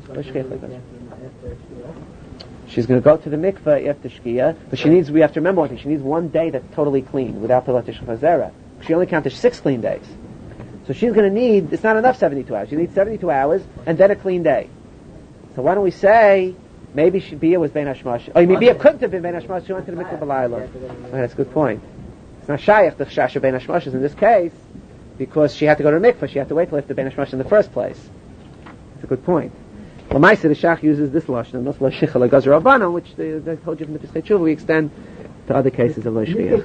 She's going to go to the mikveh after Shkia, but she needs, we have to remember one thing, she needs one day that's totally clean, without Pilat Shechazera. She only counted six clean days. So she's going to need, it's not enough seventy-two hours, she needs seventy-two hours, and then a clean day. So why don't we say, maybe she, Bia was Ben Hashmash, oh, maybe Bia couldn't have been Ben Hashmash, she went to the mikveh b'layla. Oh, that's a good point. It's not Shayach, the Shasha Ben Hashmash in this case, because she had to go to the mikveh, she had to wait till after Ben Hashmash in the first place. That's a good point. Well, Maisa, the Shach uses this lashon, and not Lashchicha L'Gazer Rabbanon, which they, they told you from the Pesach Tshuva, we extend to other cases of Lashchicha.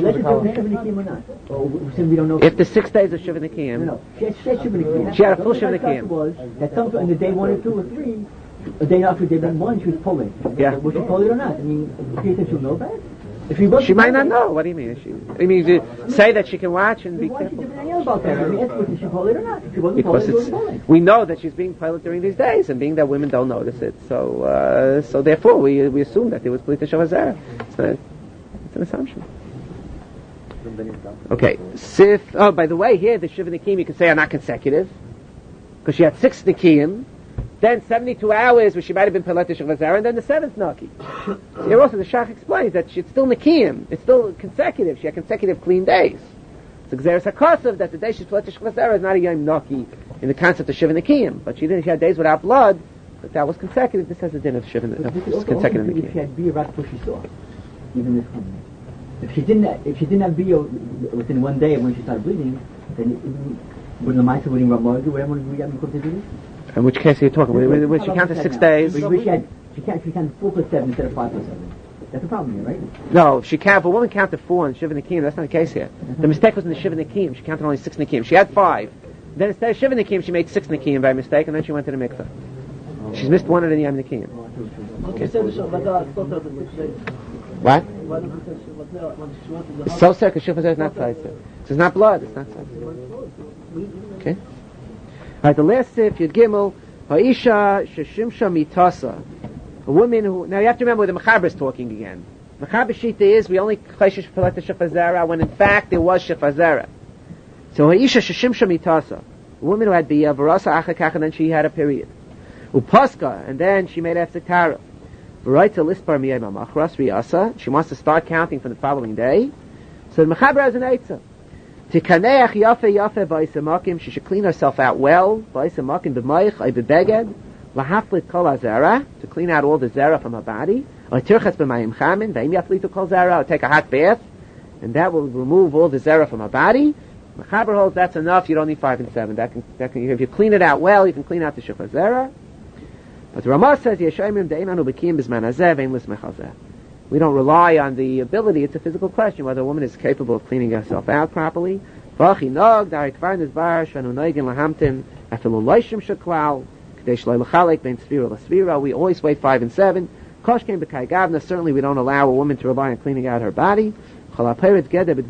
If the six days of Shiva Nikiyim, no, no, she had, she had Shiva Nikiyim. She had a full Shiva Nikiyim. Was that sometime in the day one or two or three, a day after day one, she was pulling. Yeah. Was she pulling or not? I mean, do you think she'll know that? If she, she might not know. What do you mean? She, I mean, you say that she can watch and be why careful. Why did she about that? I mean, ask her, did she pull it or not? If she wasn't Because pulling, it's, she wasn't we know that she's being pilot during these days, and being that women don't notice it, so uh, so therefore we we assume that there was Plita Shavazara. It's, not, it's an assumption. Okay, Sif. Oh, by the way, here the Shiva Nikim you can say are not consecutive, because she had six Nikiyim, then seventy-two hours where she might have been Peletish of Azara, and then the seventh Naki. Here also the Shach explains that she, it's still Nikiyim, it's still consecutive, she had consecutive clean days. So Xeris HaKosav, that the day she's Peletish of Azara is not a Yom Naki in the concept of Shiva Nikiyim, but she didn't, she had days without blood, but that was consecutive. This has a din of Shiva, of consecutive Nikiyim. If she had Bia right before she saw, even this one. If she didn't, if she didn't have Bia within one day of when she started bleeding, then it, wouldn't the Maisa wouldn't rub Margaret, whatever we got to do this? In which case are you talking? When, when she counted six days? We, we she had, she counted, she counted four plus seven instead of five plus seven. That's the problem here, right? No, if she counted, if a woman counted four in Shiva Nikim, that's not the case here. Mm-hmm. The mistake was in the Shiva Nikim. She counted only six Nikim. She had five. Then instead of Shiva Nikim, she made six Nikim by mistake, and then she went to the mikveh. She's missed one of the Yom Nikim. Okay. What? So sir, because Shiva is not Tzaitzer. So it's not blood, it's not Tzaitzer. Okay? Alright, the last sif, Yud Gimel, Ha'isha Sheshimsha Mitasa. A woman who, now you have to remember the Mechaber is talking again. Mechaber Shita is, we only Cheshish Peleta Shefazera, when in fact there was Shefazera. So Ha'isha Sheshimsha Mitasa. A woman who had Bia, Varasa Achakach, and then she had a period. Upaska, and then she made Efsek Tara. V'raita Lispar Miyay Mamachras Riyasa. She wants to start counting from the following day. So the Mechaber has an Eitzah. Tikaneach yafe yafe ba'isamakim. She should clean herself out well. Ba'isamakim b'mayich ay b'beged. Lahaflit kol azera. To clean out all the zera from her body. Or tirchatz b'mayim chamin. V'im yaflitu kol zera. Or take a hot bath. And that will remove all the zera from her body. Mechaber holds that's enough. You don't need five and seven. That can, that can, if you clean it out well, you can clean out the shufar zera. But the Ramah says, Yeshayimim de'imanu b'kiyim b'zman hazeh v'im l'smechazeh. We don't rely on the ability. It's a physical question whether a woman is capable of cleaning herself out properly. We always wait five and seven. Certainly we don't allow a woman to rely on cleaning out her body. If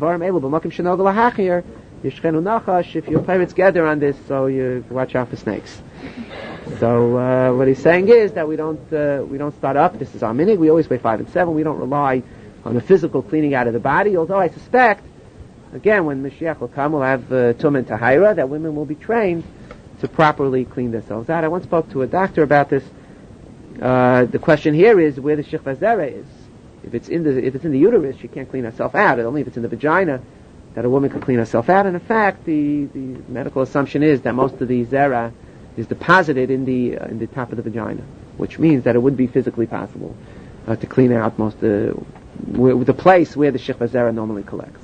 your pirates gather on this, so you watch out for snakes. So uh, what he's saying is that we don't uh, we don't start up. This is our minute. We always wait five and seven. We don't rely on a physical cleaning out of the body, although I suspect, again, when Mashiach will come, we'll have uh, Tum and Tahira, that women will be trained to properly clean themselves out. I once spoke to a doctor about this. Uh, the question here is where the Shechva Zera is. If it's in the if it's in the uterus, she can't clean herself out. Only if it's in the vagina that a woman can clean herself out. And in fact, the, the medical assumption is that most of the Zera is deposited in the uh, in the top of the vagina, which means that it would be physically possible uh, to clean out most of the, where, the place where the Shechva Zera normally collects.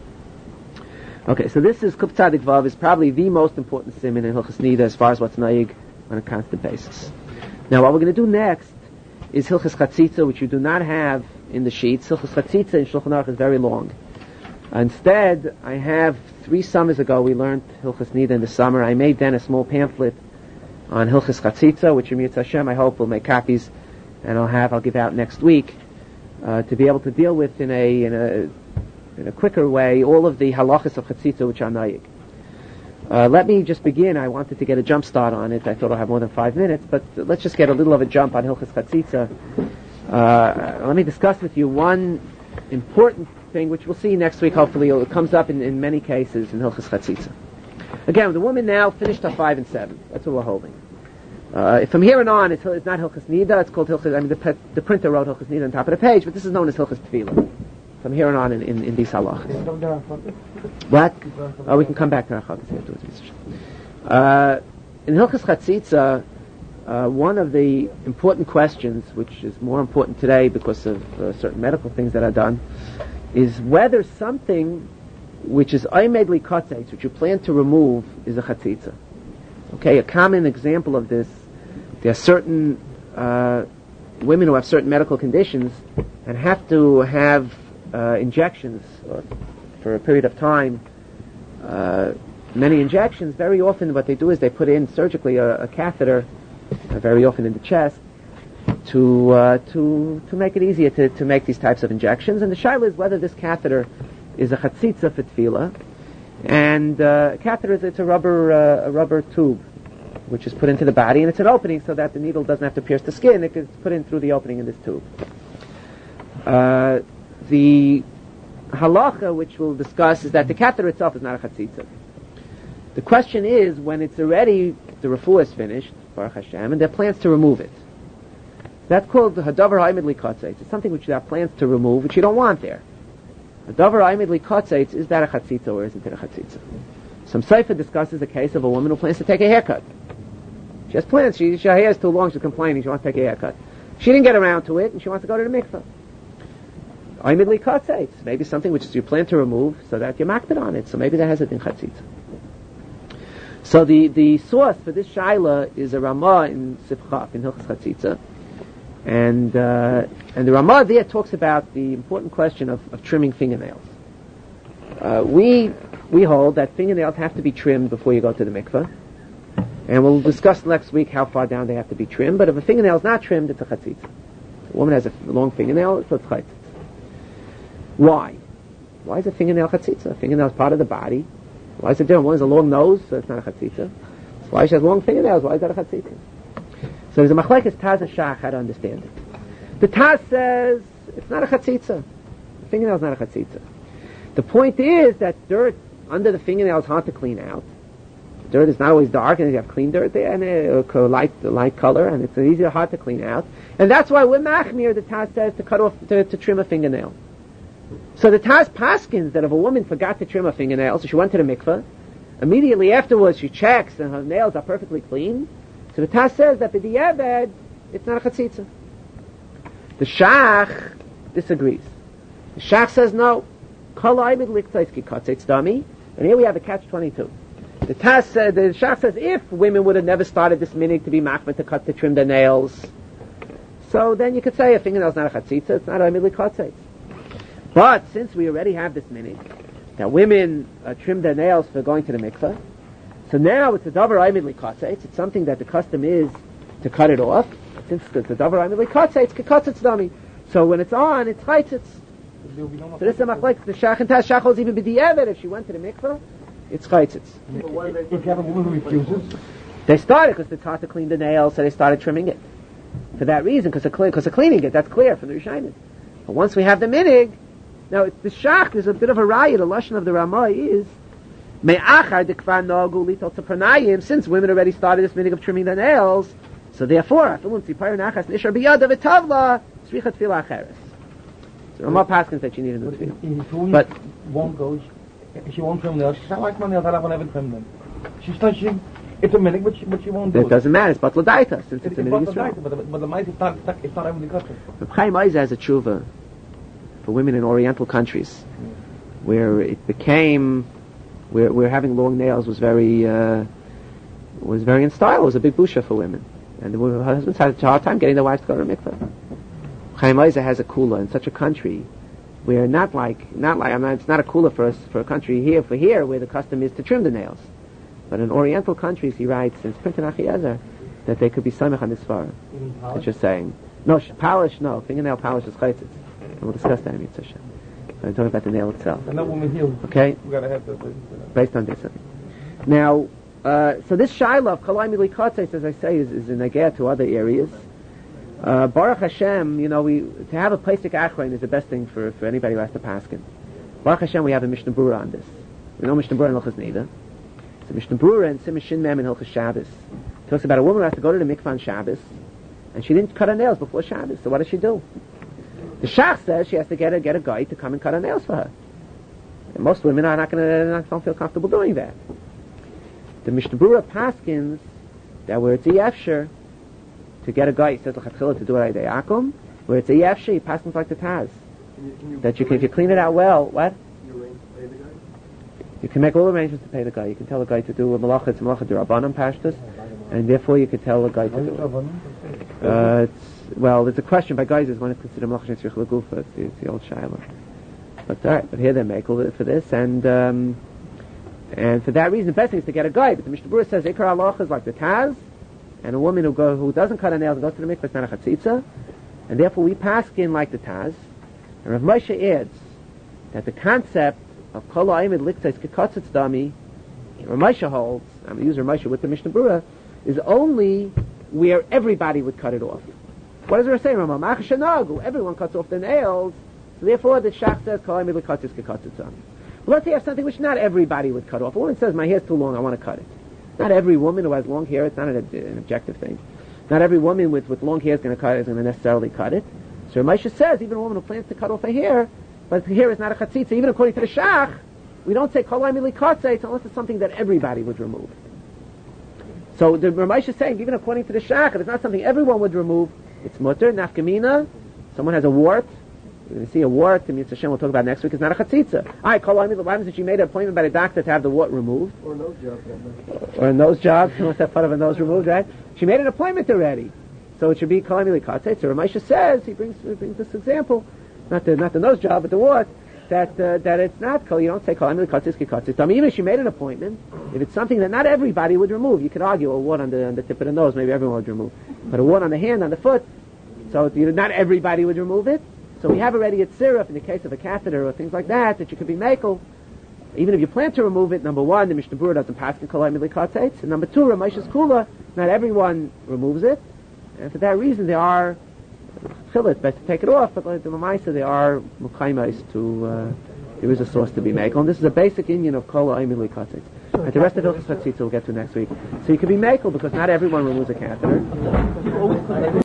Okay, so this is Kuf Tzadik Vav, is probably the most important siman in Hilchas Nida as far as what's naig on a constant basis. Now, what we're going to do next is Hilchas Chatzitza, which you do not have in the sheets. Hilchas Chatzitza in Shulchan Aruch is very long. Instead, I have, three summers ago, we learned Hilchas Nida in the summer. I made then a small pamphlet on Hilchas Chatzitza, which Emir Hashem, I hope, will make copies, and I'll have, I'll give out next week, uh, to be able to deal with in a, in a, in a quicker way all of the halachas of Chatzitza which are naik. Uh, let me just begin. I wanted to get a jump start on it. I thought I'll have more than five minutes, but let's just get a little of a jump on Hilchas Chatzitza. Uh, let me discuss with you one important thing, which we'll see next week, hopefully. It comes up in, in many cases in Hilchas Chatzitza. Again, the woman now finished up five and seven. That's what we're holding. Uh, from here on on, it's, it's not Hilchas Nida. It's called Hilchas, I mean, the, the printer wrote Hilchas Nida on top of the page, but this is known as Hilchas Tefillah. From here on on in, in, in these halachas. What? Oh, we can come back to our halachas afterwards. Uh, in Hilchas Chatzitza, uh, one of the important questions, which is more important today because of uh, certain medical things that are done, is whether something which is oimedli kotzetz, which you plan to remove, is a chatzitza. Okay, a common example of this, there are certain uh, women who have certain medical conditions and have to have Uh, injections uh, for a period of time, uh, many injections. Very often what they do is they put in surgically a, a catheter, uh, very often in the chest, to uh, to to make it easier to, to make these types of injections. And the shaila is whether this catheter is a chatzitza for tefillah. And uh, a catheter is it's a rubber uh, a rubber tube which is put into the body, and it's an opening so that the needle doesn't have to pierce the skin. It gets put in through the opening in this tube. Uh, The halacha, which we'll discuss, is that the catheter itself is not a chatzitza. The question is, when it's already, the refuah is finished, Baruch Hashem, and there are plans to remove it. That's called the hadavar ha'imidli kotzetz. It's something which there are plans to remove, which you don't want there. Hadavar ha'imidli kotzetz, is that a chatzitza or isn't it a chatzitza? Some Sefer discusses a case of a woman who plans to take a haircut. She has plans. She, her hair is too long. She's complaining. She wants to take a haircut. She didn't get around to it, and she wants to go to the mikveh. Oimidli kotzetz, maybe something which is you plan to remove so that you're makbid on it. So maybe that has a din chatzitza. So the, the source for this shaila is a Ramah in Sifchaf, in Hilchas Chatzitza. And, uh, and the Ramah there talks about the important question of, of trimming fingernails. Uh, we, we hold that fingernails have to be trimmed before you go to the mikveh. And we'll discuss next week how far down they have to be trimmed. But if a fingernail is not trimmed, it's a chatzitza. A woman has a long fingernail, so it's chatzitza. Why? Why is a fingernail chatzitza? A fingernail is part of the body. Why is it different? One has a long nose, so it's not a chatzitza. Why she has long fingernails? Why is that a chatzitza? So there's a machlekes Taz and Shach how to understand it. The Taz says it's not a chatzitza. The fingernail is not a chatzitza. The point is that dirt under the fingernail is hard to clean out. Dirt is not always dark, and you have clean dirt there, and a light, light color, and it's easier, hard to clean out. And that's why with machmir, the Taz says to cut off, to, to trim a fingernail. So the Taz paskins that if a woman forgot to trim her fingernails, so she went to the mikveh, immediately afterwards she checks and her nails are perfectly clean. So the Taz says that the di'eved, it's not a chatzitza. The Shach disagrees. The Shach says no. And here we have a catch twenty-two. The Taz said, the Shach says if women would have never started this minhag to be machmir to cut to trim their nails, so then you could say a fingernail is not a chatzitza, it's not a midli kotzetz. But since we already have this minhag that women uh, trim their nails for going to the mikveh, so now it's a davar oimidli kotzetz. It's something that the custom is to cut it off. Since it's a davar oimidli kotzetz, kotzetz dami. So when it's on, it's chaytzitz. So this is a machlekes. The Shach and Taz Shach holds even b'di'evet if she went to the mikveh, it's chaytzitz. If you have a woman who refuses, they started because it's hard to clean the nails, so they started trimming it. For that reason, because of, cle- of cleaning it, that's clear from the Rishonim. But once we have the minig, now it's the shach, there's a bit of a riot, a lashon of the Ramah is, me'achar dekvar nagu lital tzapranayim, since women already started this minig of trimming the nails, so therefore, afilum tzipar nachas nishar biyada v'tavla, tzricha tefillah acheres. So Ramah Paskins that you need a new tefillah. But won't go. She, she won't trim nails. She said, I like my nails. I don't want to trim them. She's not. She, it's a minute, but she, but she won't do it. It doesn't matter. It's batla daita, since it's, it's a minute. But the, but the might is not. It's not even the custom. Reb Chaim Ozer has a tshuva for women in Oriental countries, where it became, where where having long nails was very uh, was very in style. It was a big busha for women, and the husbands had a hard time getting their wives to go to a mikveh. Chaim Ozer has a kula in such a country where not like not like I mean, it's not a kula for us for a country here for here where the custom is to trim the nails, but in Oriental countries he writes in Printed Achiezer that they could be samech on this far. It's just saying no sh- polish no fingernail polish is chaytzitz, and we'll discuss that in Mitzvah Shem. I'm talking about the nail itself. And that woman healed. Okay, we gotta have that based on this. Now, uh, so this shaila of kalai mili katzes, as I say, is, is in agad to other areas. Uh, Baruch Hashem, you know, we to have a Pesach Achrein is the best thing for, for anybody who has to paskin. Baruch Hashem, we have a Mishnah Berurah on this. We know Mishnah Berurah in Hilchos Nida. So Mishnah Berurah and Simon Shin Mem in Hilchos Shabbos talks about a woman who has to go to the mikvah on Shabbos, and she didn't cut her nails before Shabbos. So what does she do? The Shach says she has to get a get a guy to come and cut her nails for her. And most women are not going to not don't feel comfortable doing that. The Mishnah Berurah paskins that where it's a yefsher to get a guy, he says l'chatchila to do it at akum, where it's a yefsher, he passes like the Taz. Can you, can you that you can, if you clean it out well, what? Can you arrange to pay the guy? You can make all arrangements to pay the guy. You can tell the guy to do a malacha, it's a malacha d'Rabbanan pashtus, and therefore you could tell the guy to do it. Uh, it's, well, there's a question by guys is when it's considered malacha shetzrich l'gufa, it's, the- it's the old shaila. But alright, but here they make all for this, and um, and for that reason the best thing is to get a guy, but the Mishnah Berurah says ikar halacha is like the Taz, and a woman who go who doesn't cut her nails and goes to the mikveh is not a chatzitza, and therefore we paskin like the Taz. And Rav Moshe adds that the concept of kol ha'imid liktais kekatzitz dami, Rav Moshe holds, I'm going to use Rav Moshe with the Mishnah Berurah, is only where everybody would cut it off. What does Rav say, Ramah? Mach shenagu, everyone cuts off their nails, so therefore the Shach says kol ha'imid liktais kekatzitz dami. Well, let's say you have something which not everybody would cut off. A woman says, my hair's too long, I want to cut it. Not every woman who has long hair, it's not an, an objective thing. Not every woman with, with long hair is going to cut is going to necessarily cut it. So Moshe says, even a woman who plans to cut off her hair, but her hair is not a chatzitza, even according to the Shach, we don't say kol ha'imid likatzitz unless it's something that everybody would remove. So the Ramesh is saying, even according to the Shach, if it's not something everyone would remove, it's mutter, nafkamina, someone has a wart, we're going to see a wart, the Mitzvah Shem we'll talk about next week, is not a chatzitza. Alright, kol ha'imid, why hasn't she made an appointment by the doctor to have the wart removed? Or nose job. Or a nose job, she wants to have part of a nose removed, right? She made an appointment already. So it should be kol ha'imid likatzitz. So Ramesh says, he brings, he brings this example, not the, not the nose job, but the wart, that, uh, that it's not kol, you don't say kol ha'imid likatzitz kikatzitz. I mean, even if she made an appointment, if it's something that not everybody would remove, you could argue a wart on the, on the tip of the nose, maybe everyone would remove. But a wart on the hand, on the foot, so you know, not everybody would remove it. So we have already at siruf in the case of a catheter or things like that, that you could be makel. Even if you plan to remove it, number one, the Mishnah Berurah doesn't pass the kol ha'imid likatzitz, and number two, Ramesh's kula, not everyone removes it, and for that reason there are chillit, best to take it off, but like the Mamaisa, there are mukaimais to, uh, there is a source to be makel, and this is a basic union of kol ha'imid likatzitz. And the rest of Hilchos Chatzitza we'll get to next week. So you can be makel because not everyone removes a catheter.